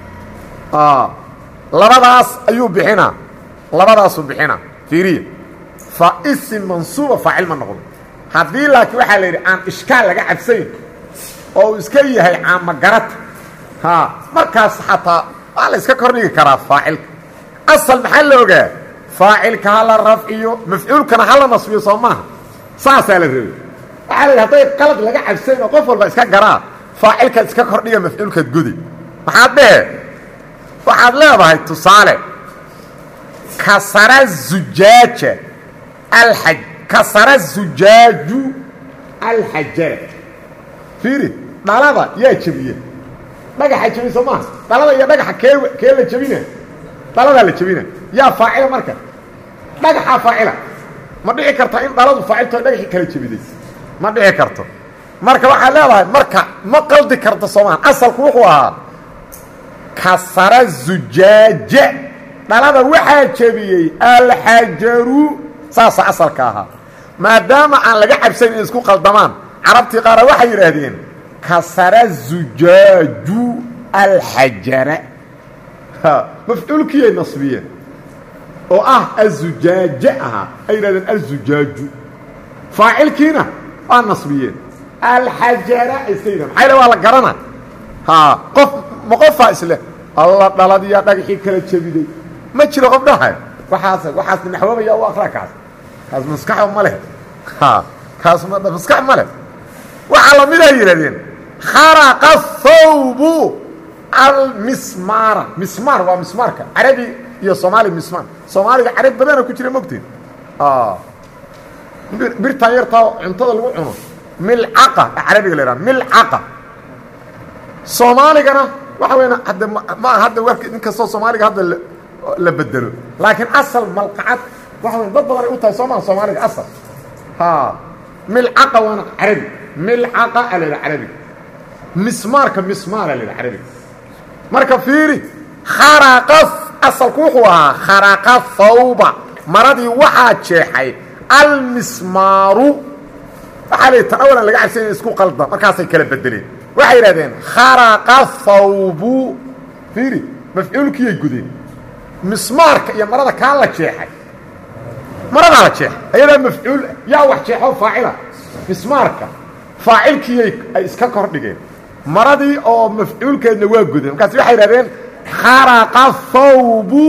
لبداس ايو بحنا لبداس بحنا فيري فاسم منصوب فاعل من نقول haddii laakiin waxaa la yidhi aan ishkaal laga cabsayn oo iska yahay caama garad markaas xataa waa la iska kordhigi karaa faacilka asal maxaa la ogaa faacilka ha la rafciyo mafcuulkana ha la nasbiyo soo maaha saasaa la rabay waxaa la yidhi hadday qalad laga cabsayn oo qof walba iska garaa faacilkaad iska kordhiga mafcuulkaad gudi maxaad dhehe waxaad leedahay tusaale kasara zujaaja kasara الزujaaju alxajara fiiri dhalada yaa jebiye dhagaxa jebi soo maaha dhalada iyo dhagaxa kee la jebina dhaladaa la jebina yaa faacila marka dhagaxaa faacila ma dhici karta in dhaladu faacilto dhagaxii kala jebiday ma dhici karto marka waxaa leedahay marka ma qaldi karto soo maaha asalku wuxuu ahaa kasara الزujaaja dhalada waxaa jebiyey alxajaru saasa asalka ahaa maadaama aan laga cabsayn in isku qaldamaan carabtii qaara waxay yidhaahdeen kasara الزujaaju alxajara mafcuulkiyay nasbiyeen oo ah azujaaje ahaa ay yidhahdeen alzujaaju faacilkiina waa nasbiyeen alxajara iska yidhahen maxaa yidhah waa la garana qof ma qofaa isleh alla dhaladiyaa dhagaxii kala jebiday ma jiro qof dhahay waxaas naxwoobaya u akraa kaas maskaxba ma leh kaas maskax ma leh waxaa lamiday yidhahdeen kharaqa thawbu almismaara mismaar waa mismaarka carabi iyo soomaali mismaar soomaaliga carab badana ku jira mogtiin birtaan yartaa cuntada lagu cuno milcaqa carabiga la yidhaha milcaqa soomaaligana waxa weya hadda ma hadda wa in kastoo soomaaliga hadda la bedelo laakiin asal malqacad waxa weya dad badan ay u tahay soo maa soomaaliga asal milcaqa waana carabi milcaqa a la yidhaha carabiga mismaarka mismaara la yidhaha carabiga marka fiiri kharaqa asalku wuxuu ahaa kharaqa thawba maradii waxaa jeexay almismaaru waxaa la tan awalan laga cabsay in isku qalda markaasay kala bedeleen waxay yidhahdeen kharaqa thawbu fiiri mafcuulkiyay gudeen mismaarka iyo marada kaa la jeexay maradaa la jeexay ayadaa mafcuul yaa wax jeexo faacila mismaarka faacilkiyay ay iska kor dhigeen maradii oo mafcuulkeedna waa gudeen markaas waxay yidhahdeen kharaqa thawbu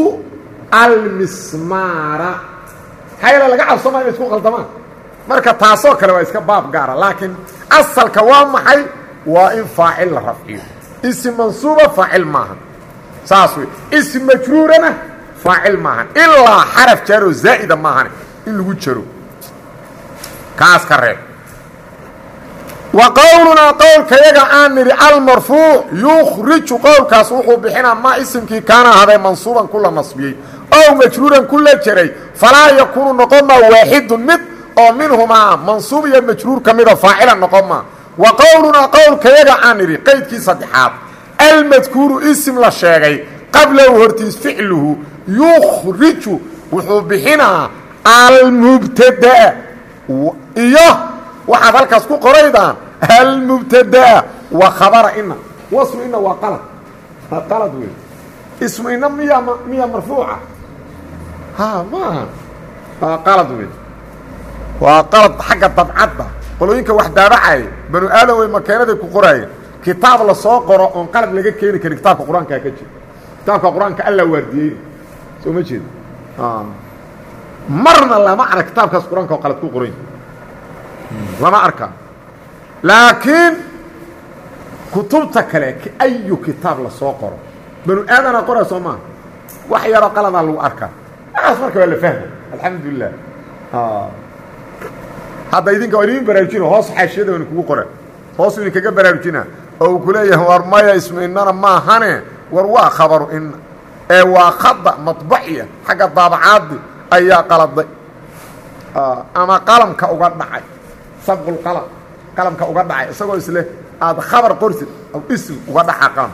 almismaara hayla laga cabsoma inay isku qaldamaan marka taasoo kale waa iska baab gaara laakiin asalka waa maxay waa in faacil la rafciyo isim mansuuba faacil maahan saas wey isim majruurana faacil maahan ilaa xaraf jaaroo zaa'ida maahan in lagu jaro kaas ka reeb wa qowlunaa qowlkayaga aan nidhi almarfuuc yukhriju qowlkaas wuxuu bixinaa maa isimkii kaana ahaday mansuuban kula nasbiyey ow majruuran kula jaray falaa yakuunu noqon maa waaxidun mid oo minhumaa mansuub iyo majruur ka mida faacila noqon maa wa qowlunaa qowlkayaga aan nidhi qaydkii saddexaad almadkuuru isim la sheegay qablahu hortiis ficluhu yukhriju wuxuu bixinaa almubtadaa iyo waxaad halkaas ku qoraydaan almubtadaa wa khabara ina wasfu ina waa qalad qalad wey ismu ina miya marfuuca maaha waa qalad wey waa qalad xagga dabcadda qolooyinka wax daabacaya banu aadam way makeenaday ku qoraayeen kitaab la soo qoro oon qalad laga keeni karin kitaabka qur-aankaa ka jira kitaabka qur-aanka alla waardiyeyna soo ma jeedo marna lama arag kitaabkaas qur-aanka oo qalad ku qoray lama arkaa laakiin kutubta kale ayu kitaab la soo qoro banu aadana qoraa soo maaha wax yaroo qaladaa lagu arkaa waxaas marka waa la fahma alxamdulilah hadda idinka waa idin baraarujina hoos xaashiyada wayna kugu qoran hoos idinkaga baraarujina oo uu ku leeyahay war maya ismu innana maahane war waa khabaru inna ee waa khada madbaciya xagga daabacaadi ayaa qaladay ama qalamka uga dhacay sabqulqalam qalamka uga dhacay isagoo isle aada khabar qorsid aw ism uga dhaca qalam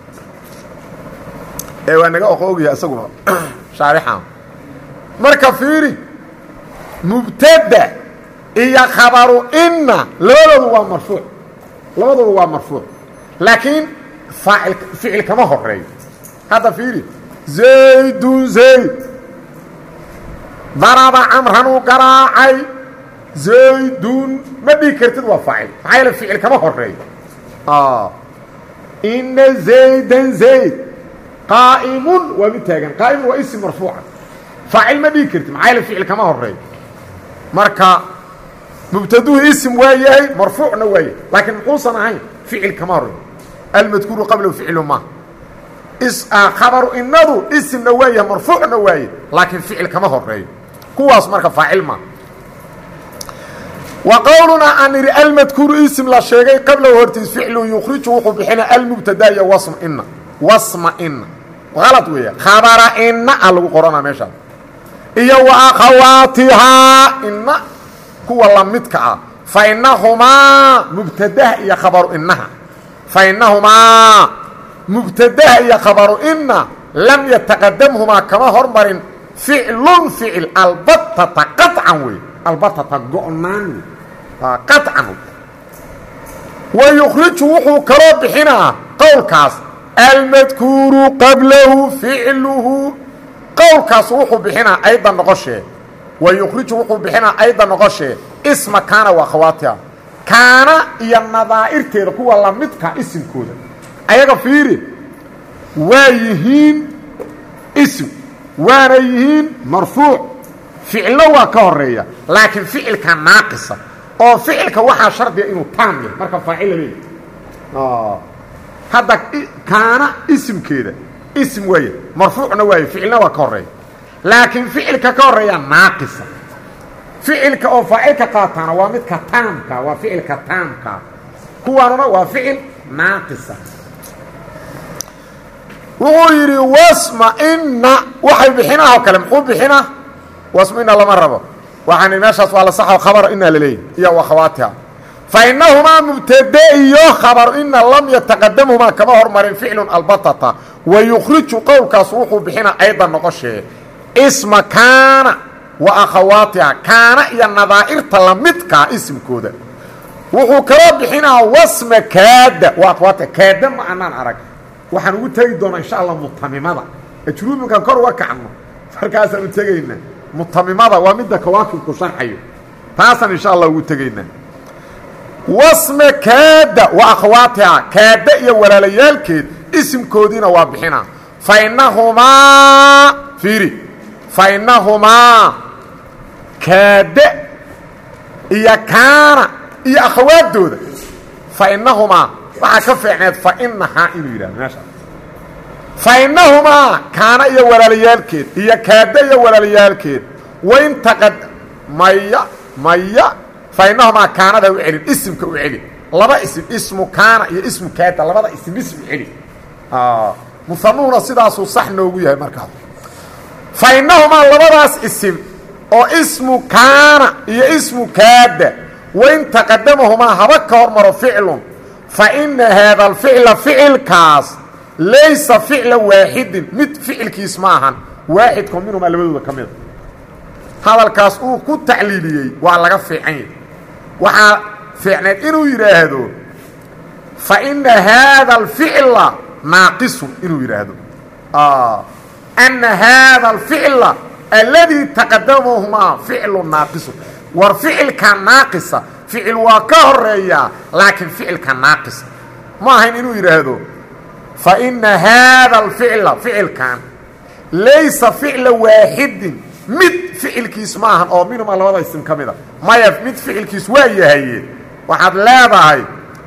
ee waa naga oqoogaya isaguna shaarixan marka fiiri mubtada iyo khabaru inna labadoodu waa marfuuc laakiin ficil kama horeeyo hadda fiiri zaydun zayd daraba camran uu garaacay zaydun ma dhigi kartid waa faacil maxaa yeele ficil kama horeeyo ina zaydan zayd qaa'imun waa mid taagan qaa'imun waa isim marfuuca faacil ma dhigi kartid maxaa yeele ficil kama horeeyo marka mubtaduhu isim waa yahay marfuucna waa yahay laakiin muxuusan ahayn ficil kama horeeyo almadkuuru qablahu ficlu ma khabaru inadu isimna waa yahay marfuucna waa yahay laakiin ficil kama horeeyo kuwaas marka faacil ma وqowlunaa an idhi almadkuuru ism la sheegay qablahu hortiis ficlu yukhriju wuxuu bixina almubtada iyo wasma ina qalad weeya khabara ina a lagu qoranaa meeshaas iyo wa akhawaatihaa ina kuwa lamidka ah fainahumaa mubtadaha iyo khabaru inaha fainahumaa mubtadaha iyo khabaru ina lam yataqadamhumaa kama hormarin ficlun ficil albatata qaطcan wey albatata go-naan qaطcan wayukhriju wuxuu kaloo bixinaa qowlkaas almadkuuru qablahu ficluhu qowlkaas wuxuu bixinaa ayda noqoshee wayukhriju wuxuu bixinaa ayda noqoshee isma kaana waa khawaatiha kaana iyo nadaa'irteeda kuwa lamidka isimkooda ayaga fiiri waa yihiin ism waana yihiin marfuuc ficillo waa ka horeeya laakiin ficilka naaqisa oo ficilka waxaa shardiga inuu taam yahay marka faacil la leeyahay hadda kaana isimkeeda ism weeye marfuucna waaye ficilna waa ka horeeya laakiin ficilka ka horeeya naaqisa ficilka oo faacilka qaataana waa midka taamka waa ficilka taamka kuwaanuna waa ficil naaqisa wuxuu yidhi wasma-ina waxay bixinaa oo kale muxuu bixinaa wasma-ina lama rabo waxaan meeshaas waa la saxo khabaro inaa laleeyahy iyo akhawaatiha fa inahumaa mubtade iyo khabaru ina lam yataqadamhumaa kama hormarin ficlun albatata wayukhriju qowlkaas wuxuu bixinaa ayda noqoshee isma kaana wa akhawaatiha kaana iyo nadaa'irta lamidkaa isimkooda wuxuu kaloo bixinaa wasma kaada waa akhawaatiha kaada ma anaan arag waxaan ugu tegi doonaa insha allah mutamimada ajruuminkan kor uga kacno markaasaan u tegaynaa mutamimada waa midda kawaakibku sharxayo taasaan insha allah ugu tegaynaa wasma kaada wa akhawaatiha kaada iyo walaalayaalkeed isimkoodiina waa bixinaa fainahumaa fiiri fainahumaa kaada iyo kaana iyo akhawaadooda fainahumaa waxaa ka fiicneed fainahaa inuu yidhahdo meesha fainahumaa kaana iyo walaalayaalkeed iyo kaada iyo walaalayaalkeed waintaqad maya fainahumaa kaanada u celin isimka u celi laba isim ismu kaana iyo ismu kaada labada isim u celi musanuhuna sidaasuu sax noogu yahay markaas fainahumaa labadaas isim oo ismu kaana iyo ismu kaada wain taqadamahumaa haba ka hormaro ficlun faina haada alficla ficilkaas laysa ficla waaxidin mid ficilkiis ma ahan waaxidko minhumaa labadooda ka mida hadalkaas uu ku tacliiliyey waa laga fiican yahy waxaa fiicneed inuu yidhaahdo faina haada alficla naaqisun inuu yidhaahdo ana haada alficla alladii taqadamahumaa ficlu naaqisun war ficilka naaqisa ficil waa ka horeeyaa laakiin ficilka naaqisa ma ahayn inuu yidhaahdo faina haada alficla ficilkan laysa ficla waaxidin mid ficilkiis ma ahan oo minhumaa labada isim ka mida maya mid ficilkiis waa yahaye waxaad leedahay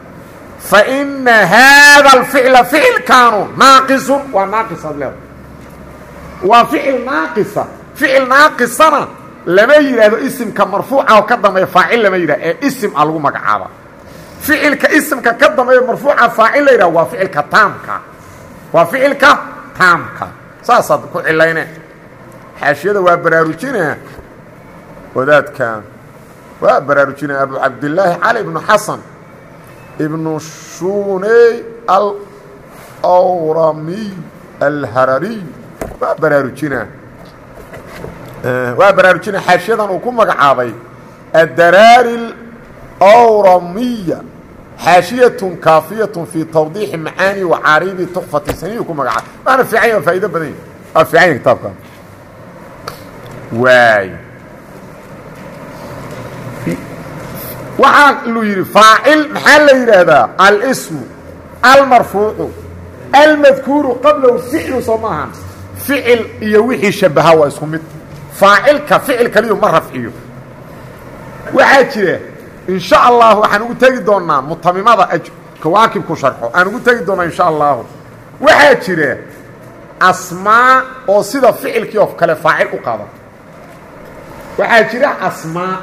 faina haada alficla ficilkaanu naaqisun waa naaqisaad leedahay waa ficil naaqisa ficil naaqisana lama yidhaahdo isimka marfuuca oo ka dambeeya faacil lama yidhah ee isim a lagu magacaaba ficilka isimka ka dambeeya marfuuca faacil la yidhah waa ficilka taamka waa ficilka taamka saasaad ku cilayne xaashiyada waa baraarujina wadaadkan waa baraarujina abu cabdillaahi cali ibnu xasan ibnu shuney alawramiy alharariy waa baraarujina xaashiyadan uu ku magacaabay addaraari alawramiya xaashiyatun kaafiyatun fii tawdiixi macaani wacaaribi tuxfati saniyu ku magacaabay waana fiican ya faa'ido badan yahy waa fiican yahy kitaabkan waay waxaa lu yidhi faacil maxaa la yidhaahdaa alsmu almarfuucu almadkuuru qablahu ficlu soo maahan ficil iyo wixii shabaha waa isku mid faacilka ficil kaliyu ma rafciyo waxaa jira in sha allah waxaan ugu tegi doonaa mutamimada kawaakibku sharxo aan ugu tegi doonaa insha allahu waxaa jira asmaa oo sida ficilkii oo kale faacil u qaada waxaa jira asmaa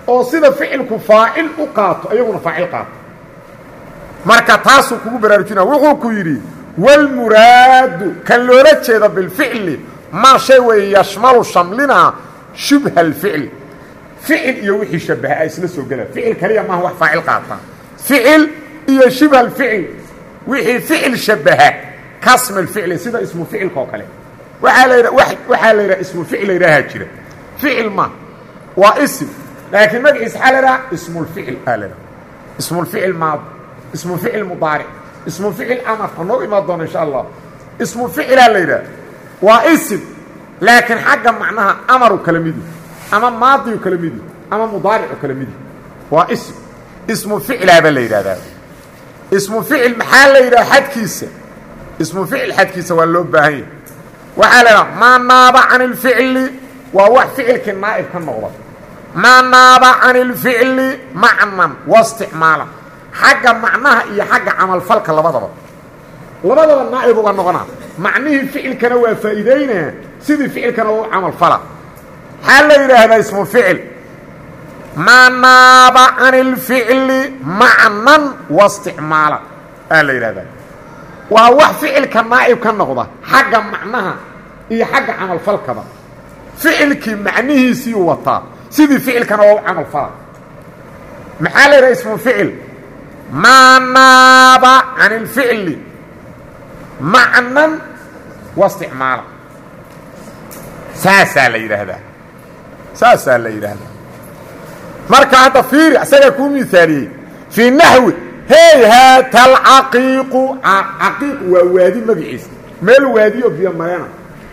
oo sida ficilku faacil u qaato ayaguna faacil qaato marka taasuu kugu baraarujinaa wuxuu ku yidhi walmuraadu kan loola jeeda bilficli maa shay weeye yashmalu shamlinaa shubha alficl ficil iyo wixii shabaha ay isla soo gelaan ficil kaliya maaha wax faacil qaataa ficil iyo shibha alficil wixii ficil shabaha kasm alficli sida ismu ficilka oo kale waxaa la yidhaha ismu ficil la yidhaahaa jira ficil ma waa ism laakiin magaciisa waxaa la yidhaha ismulficil aa la yidhaha ismulficil maadi ismu ficil mudaaric ismu ficil amar hanoo imaan doona insha allah ismu ficilaa la yidhaha waa ism laakiin xagga macnaha amaru kala midi ama maadiyu kala midi ama mudaaricu kala midi waa ism ismu ficilaa baa la yidhahdaa ismu ficil maxaa la yidhaha xadkiisa ismu ficil xadkiisa waa loo baahan yahay waxaa la yidhaha maa naaba can ilficli waa wax ficilkii naa'ib ka noqda maa naaba can ilficli macnan waisticmaalan xagga macnaha iyo xagga camalfalka labadaba naa'ib uga noqonaa macnihii ficilkana waa faa'iidaynaa sidii ficilkana waa u camalfala maxaa la yidhaahdaa ismu ficil maa naaba can ilficli macnan waisticmaalan aa la yidhahdaa waa wax ficilka naa'ib ka noqda xagga macnaha iyo xagga camalfalkaba ficilkii macnihiisiiu wataa sidii ficilkana waa u camalfala maxaa la yidhaha ismu ficil maa naaba can ilficli macnan waisticmaalan saasaa la yidhaahdaa marka hadda fiiri isagaa kuu miaaliyey fii naxwi heyhaata alcaqiiqu caqiiq waa waadi magaciisa meel waadiyo biyo mareena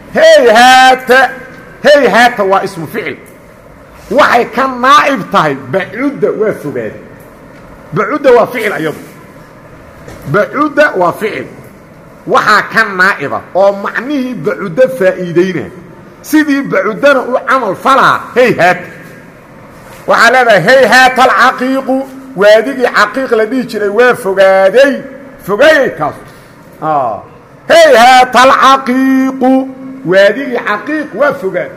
heyhaata waa ismu ficil waxay ka naa'ib tahay bacudda waa fogaada bacudda waa ficil ayadu bacudda waa ficil waxaa ka naa'iba oo macnihii bacuddo faa'iidayna sidii bacuddana u camal falaa heyhaata waxaa leedahay heyhaata alcaqiiqu waadigii caqiiq la dhihi jiray waa fogaayey kaasu heyhaata alcaqiiqu waadigii caqiiq waa fogaaday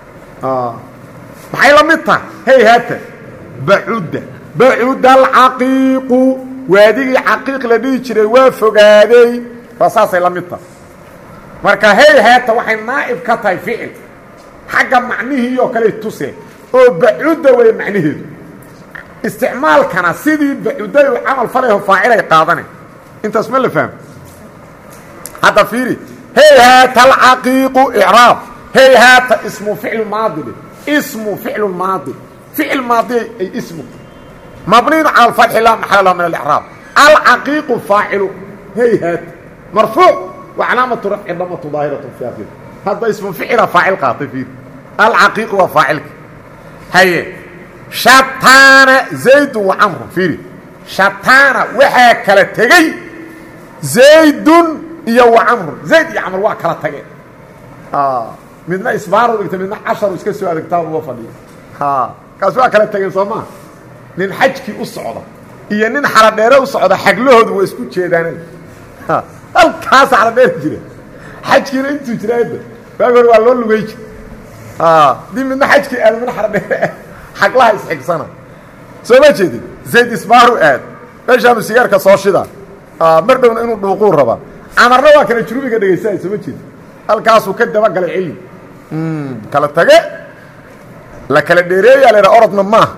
maxay la mid tahay heyhaata bacudda alcaqiiqu waadigii caqiiq la dhihi jiray waa fogaaday waa saasay la mid tahay marka heyhaata waxay naa'ib ka tahay ficil xagga macnihii oo kale tuseen oo bacudda way macnaheedu isticmaalkana sidii bacudday u camal falayo faacilay qaadane intaas ma la fahmo hadda fiiri heyhaata alcaqiiqu icraab heyhaata ismu ficil maadi ismu ficil maadi ficil maadi ay ismu mabniin cala alfatxi laa maxala lahu min alicraab alcaqiiqu faacilu heyhaata marfuuc wa calaamatu rafci damatu daahiratu fi akhiri hadda ismu ficila faacil qaatay fiiri alcaqiiqu waa faacilka haye shataana zaydun wa camrun fiiri shataana waxaa kala tegey zaydun iyo wa camrun zayd iyo camr waa kala tageen midna isbaaru dhigta midna casharu iska soo adegtaa uga fadhiya kaas waa kala tegeen soo maa nin xajkii u socda iyo nin xaladheere u socda xaglahoodu waa isku jeedaan halkaas xaladheere jira xajkiina intuu jira hadda waagi hore waa loo lugay jir dii midna xajkii aad midna xaladheere xaglaha isxigsana soo ma jeedin zayd isbaaru aad meeshaanu sigaarka soo shida mar dhowna inuu dhuuquu rabaa camarna waa kala jurubiga dhegaysanay soo ma jeedin halkaasuu ka dabagalay cilmi kala tage la kala dheereeyaa la yidhaha orodna maaha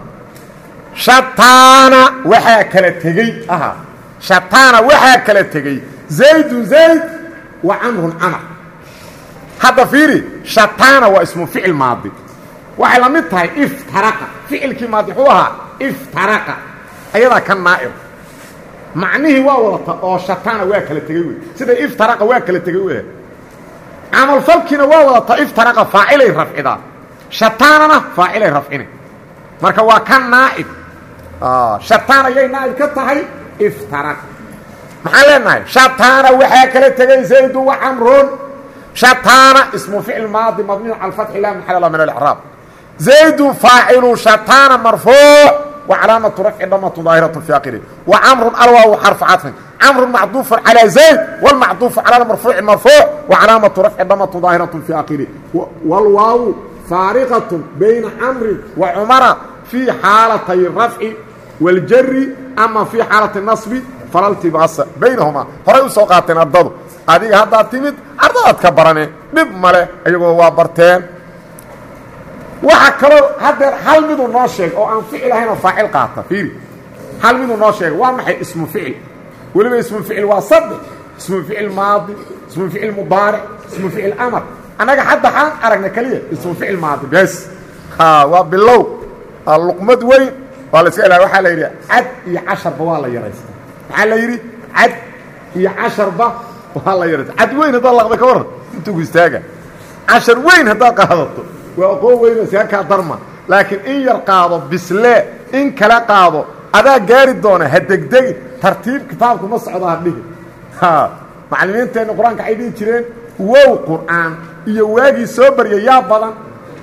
shataana waxaa kala tegey shataana waxaa kala tegey zaydun zayd wa camrun camar hadda fiiri shataana waa ismu ficil maadi waxay la mid tahay iftaraqa ficilkii maadi wuxuu ahaa iftaraqa ayadaa ka naa'ib macnihii waa wadata oo shataana waa kala tegey wey sida iftaraqa waa kala tegey wey camalfalkiina waa wadata iftaraqa faacilay rafcidaa shataanana faacilay rafcina marka waa ka naa'ib shataana yay naa'ib ka tahay iftaraqa maxaan leenahay shataana waxaa kala tegey zaydun wa camrun shataana ismu ficil maadi mabniyu cala alfatxi laa maxala lahu min alicraab zaydun faacilu shataana marfuuc wa calaamatu rafci damatu daahiratu fi akhirih wa camrun alwaawu xarfu cadfin camrun macduufun calaa zayd walmacduufu cala marfuuci marfuuc wa calaamatu rafci damatu daahiratu fi akhirih walwaawu faariqatun bayna camrin wa cumara في حالتي الرفع والجر أما في حالة النصب فلا التباس بينهما هراي soo qaateen ardadu adiga hadda timid ardadaad ka barane dib male ayagoo waa barteen waxa kale hadda hal mid noo sheeg oo aan ficil ahayn oo faacil qaata fiiri hal mid noo sheeg waa maxay ismu ficil waliba ismu ficil waa saddex ismu ficil maadi ismu ficil mudaaric ismu ficil amr anaga hadda xaan aragna kaliya ismu ficil maadi bas waa bilow luqmad weyn waa la iska ilaa waxa la yiri ad iyo 10 ba waa la yareystaa waxa la yiri ad iyo 10 ba waa la yareystaa ad weyn hada laqda ka war intuu istaaga 10 weyn hada qaadato waa qoo weyn saaka darma laakiin in yar qaado bisle in kala qaado adaa gaari doona hadegdeg tartiib kitaabku ma socdo dhigi macallimiinteena quraanka ay dhigi jireen wow quraan iyo waagi soo bariyay yaa badan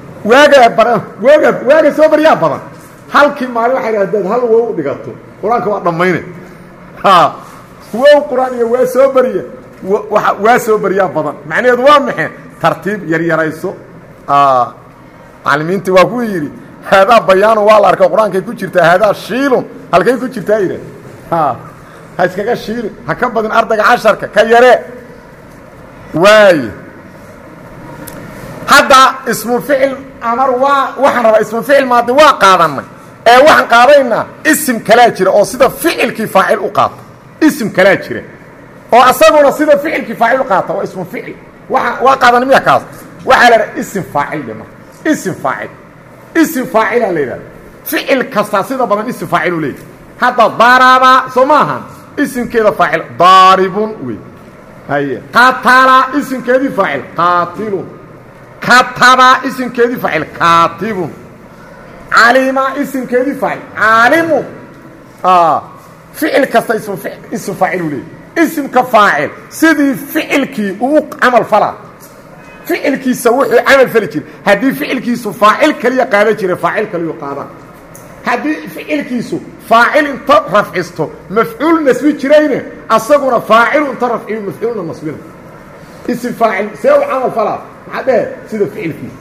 waaga soo bariyaa badan halkii maalin waxa yiraahdeen hal wow dhigato quraanka waa dhameeyay wow quraan iyo waa soo bariyaa badan macnaheedu waa maxay tartiib yar yarayso macallimiintii waa ku yiri hada bayaan waa la arkay quraanka ku jirta hada shiilun halkay ku jirtaa yiri ha iskaga shiil ha ka badan ardayga 10 ka yare waay hada ismu fi'il amar waxaan rabaa ismu fi'il maadi waa qaadanay ee waxaan qaadaynaa ism kala jira oo sida ficilkii faacil u qaato ism kala jira oo asaguna sida ficilkii faacil u qaato waa ismu fi'il waa qaadanay miya kaas waxa la ism faacil dhima ism faacil la yiraahdo ficil kasta sida badan ism faacil u leeyahay hada daraba somahan ismkeeda faacil daribun way haye qatala ismkeedii faacil qatilun kataba ismkeedii faacil katibun alima ismkeedii faacil alimu ficil kasta ism faacil u leeyahay ismka faacil sidii ficilkii uu amal fala ficilkiisa wuxuu amal fali jiray hadii ficilkiisu faacil kaliya qaada jiray faacil kaliya qaada hadii ficilkiisu faacil inta rafcisto mafcuul nasbi jirayna asaguna faacil inta rafciyo mafcuulna nasbina ism faacil saw amal fala hada sida ficilkiisu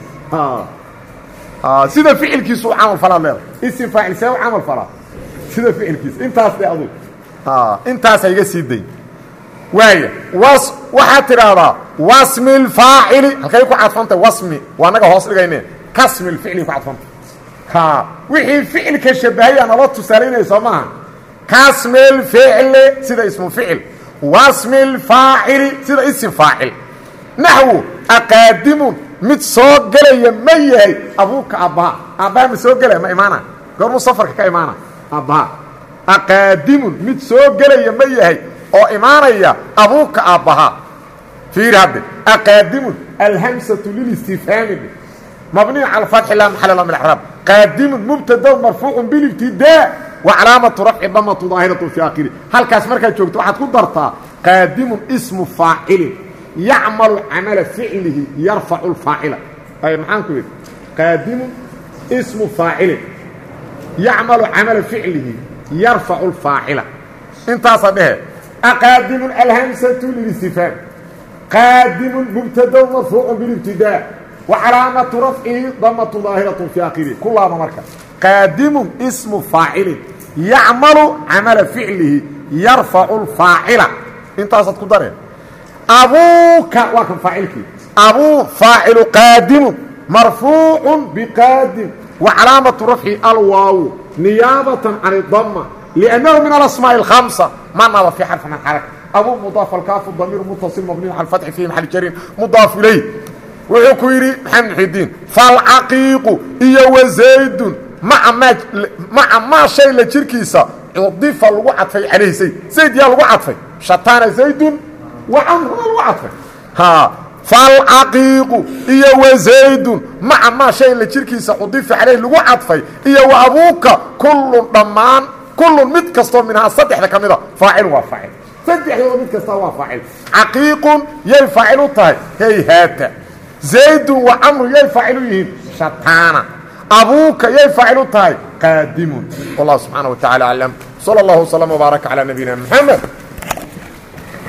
sida ficilkiisu amal fala leeyahay ism faacil saw amal fala sida ficilkiisu intaas ay adu intaas ay iga siiday واي waxa tiraada wasmi al-fa'il halkay ku cadfanta wasmi waa naga hoos dhigayne kasmi al-fi'li ku cadfanta wixii ficilka shabahay ana la tusaalinayso ma kasmi al-fi'l sida ismu fi'il wasmi al-fa'il sida ism fa'il nahwu aqadimun mid soo galaya ma yahay abuka abba ma soo galaya ma imaana goor safarka ka imaana abba aqadimun mid soo galaya ma yahay oo imaanaya abuka abaha fiir hada aqadim alhamsatu lil istifham mabni ala fath la mahalla min al-i'rab qadim mubtada marfu' bil ibtida' wa alamatu raf'i damatu zahiratu fi akhiri halkaas marka joogto waxaad ku dartaa qadim ismu fa'il ya'malu 'amala fi'lihi yarfa'u al-fa'ila ay maxaan ku yiri qadim ismu fa'il ya'malu 'amala fi'lihi yarfa'u al-fa'ila inta sadeh أقادم الهمسة للاستفهام قادم مبتدا مرفوع بالابتداء وعلامة رفعه ضمة ظاهرة في آخره كلها مركز قادم اسم فاعل يعمل عمل فعله يرفع الفاعل انت اصلا تقدر أبوك وكم فاعلك أبو فاعل قادم مرفوع بقادم وعلامة رفعه الواو نيابة عن الضمة لأنه من الأسماء الخمسة ما نضع في حرف من حركة أبو مضاف الكاف الضمير متصل مبني على الفتح فيه محل جر مضاف إليه وعكويري محمد حدين فالعقيق إيا وزيد مع ما شيء لشركيسا يضيف الوعد في عليه زيد يا الوعد في شطان زيد وعمر الوعد في فالعقيق إيا وزيد مع ما شيء لشركيسا يضيف عليه الوعد في إيا وأبوك كل ضمان كل مد كستو منها صدح كاميرا فاعل وفاعل صدح مد كستو وفاعل عقيق يفعل طاي هي هات زيد وعمر يفعلون شطانا ابوك يفعل طاي قادم والله سبحانه وتعالى علم صلى الله وسلم وبارك على نبينا محمد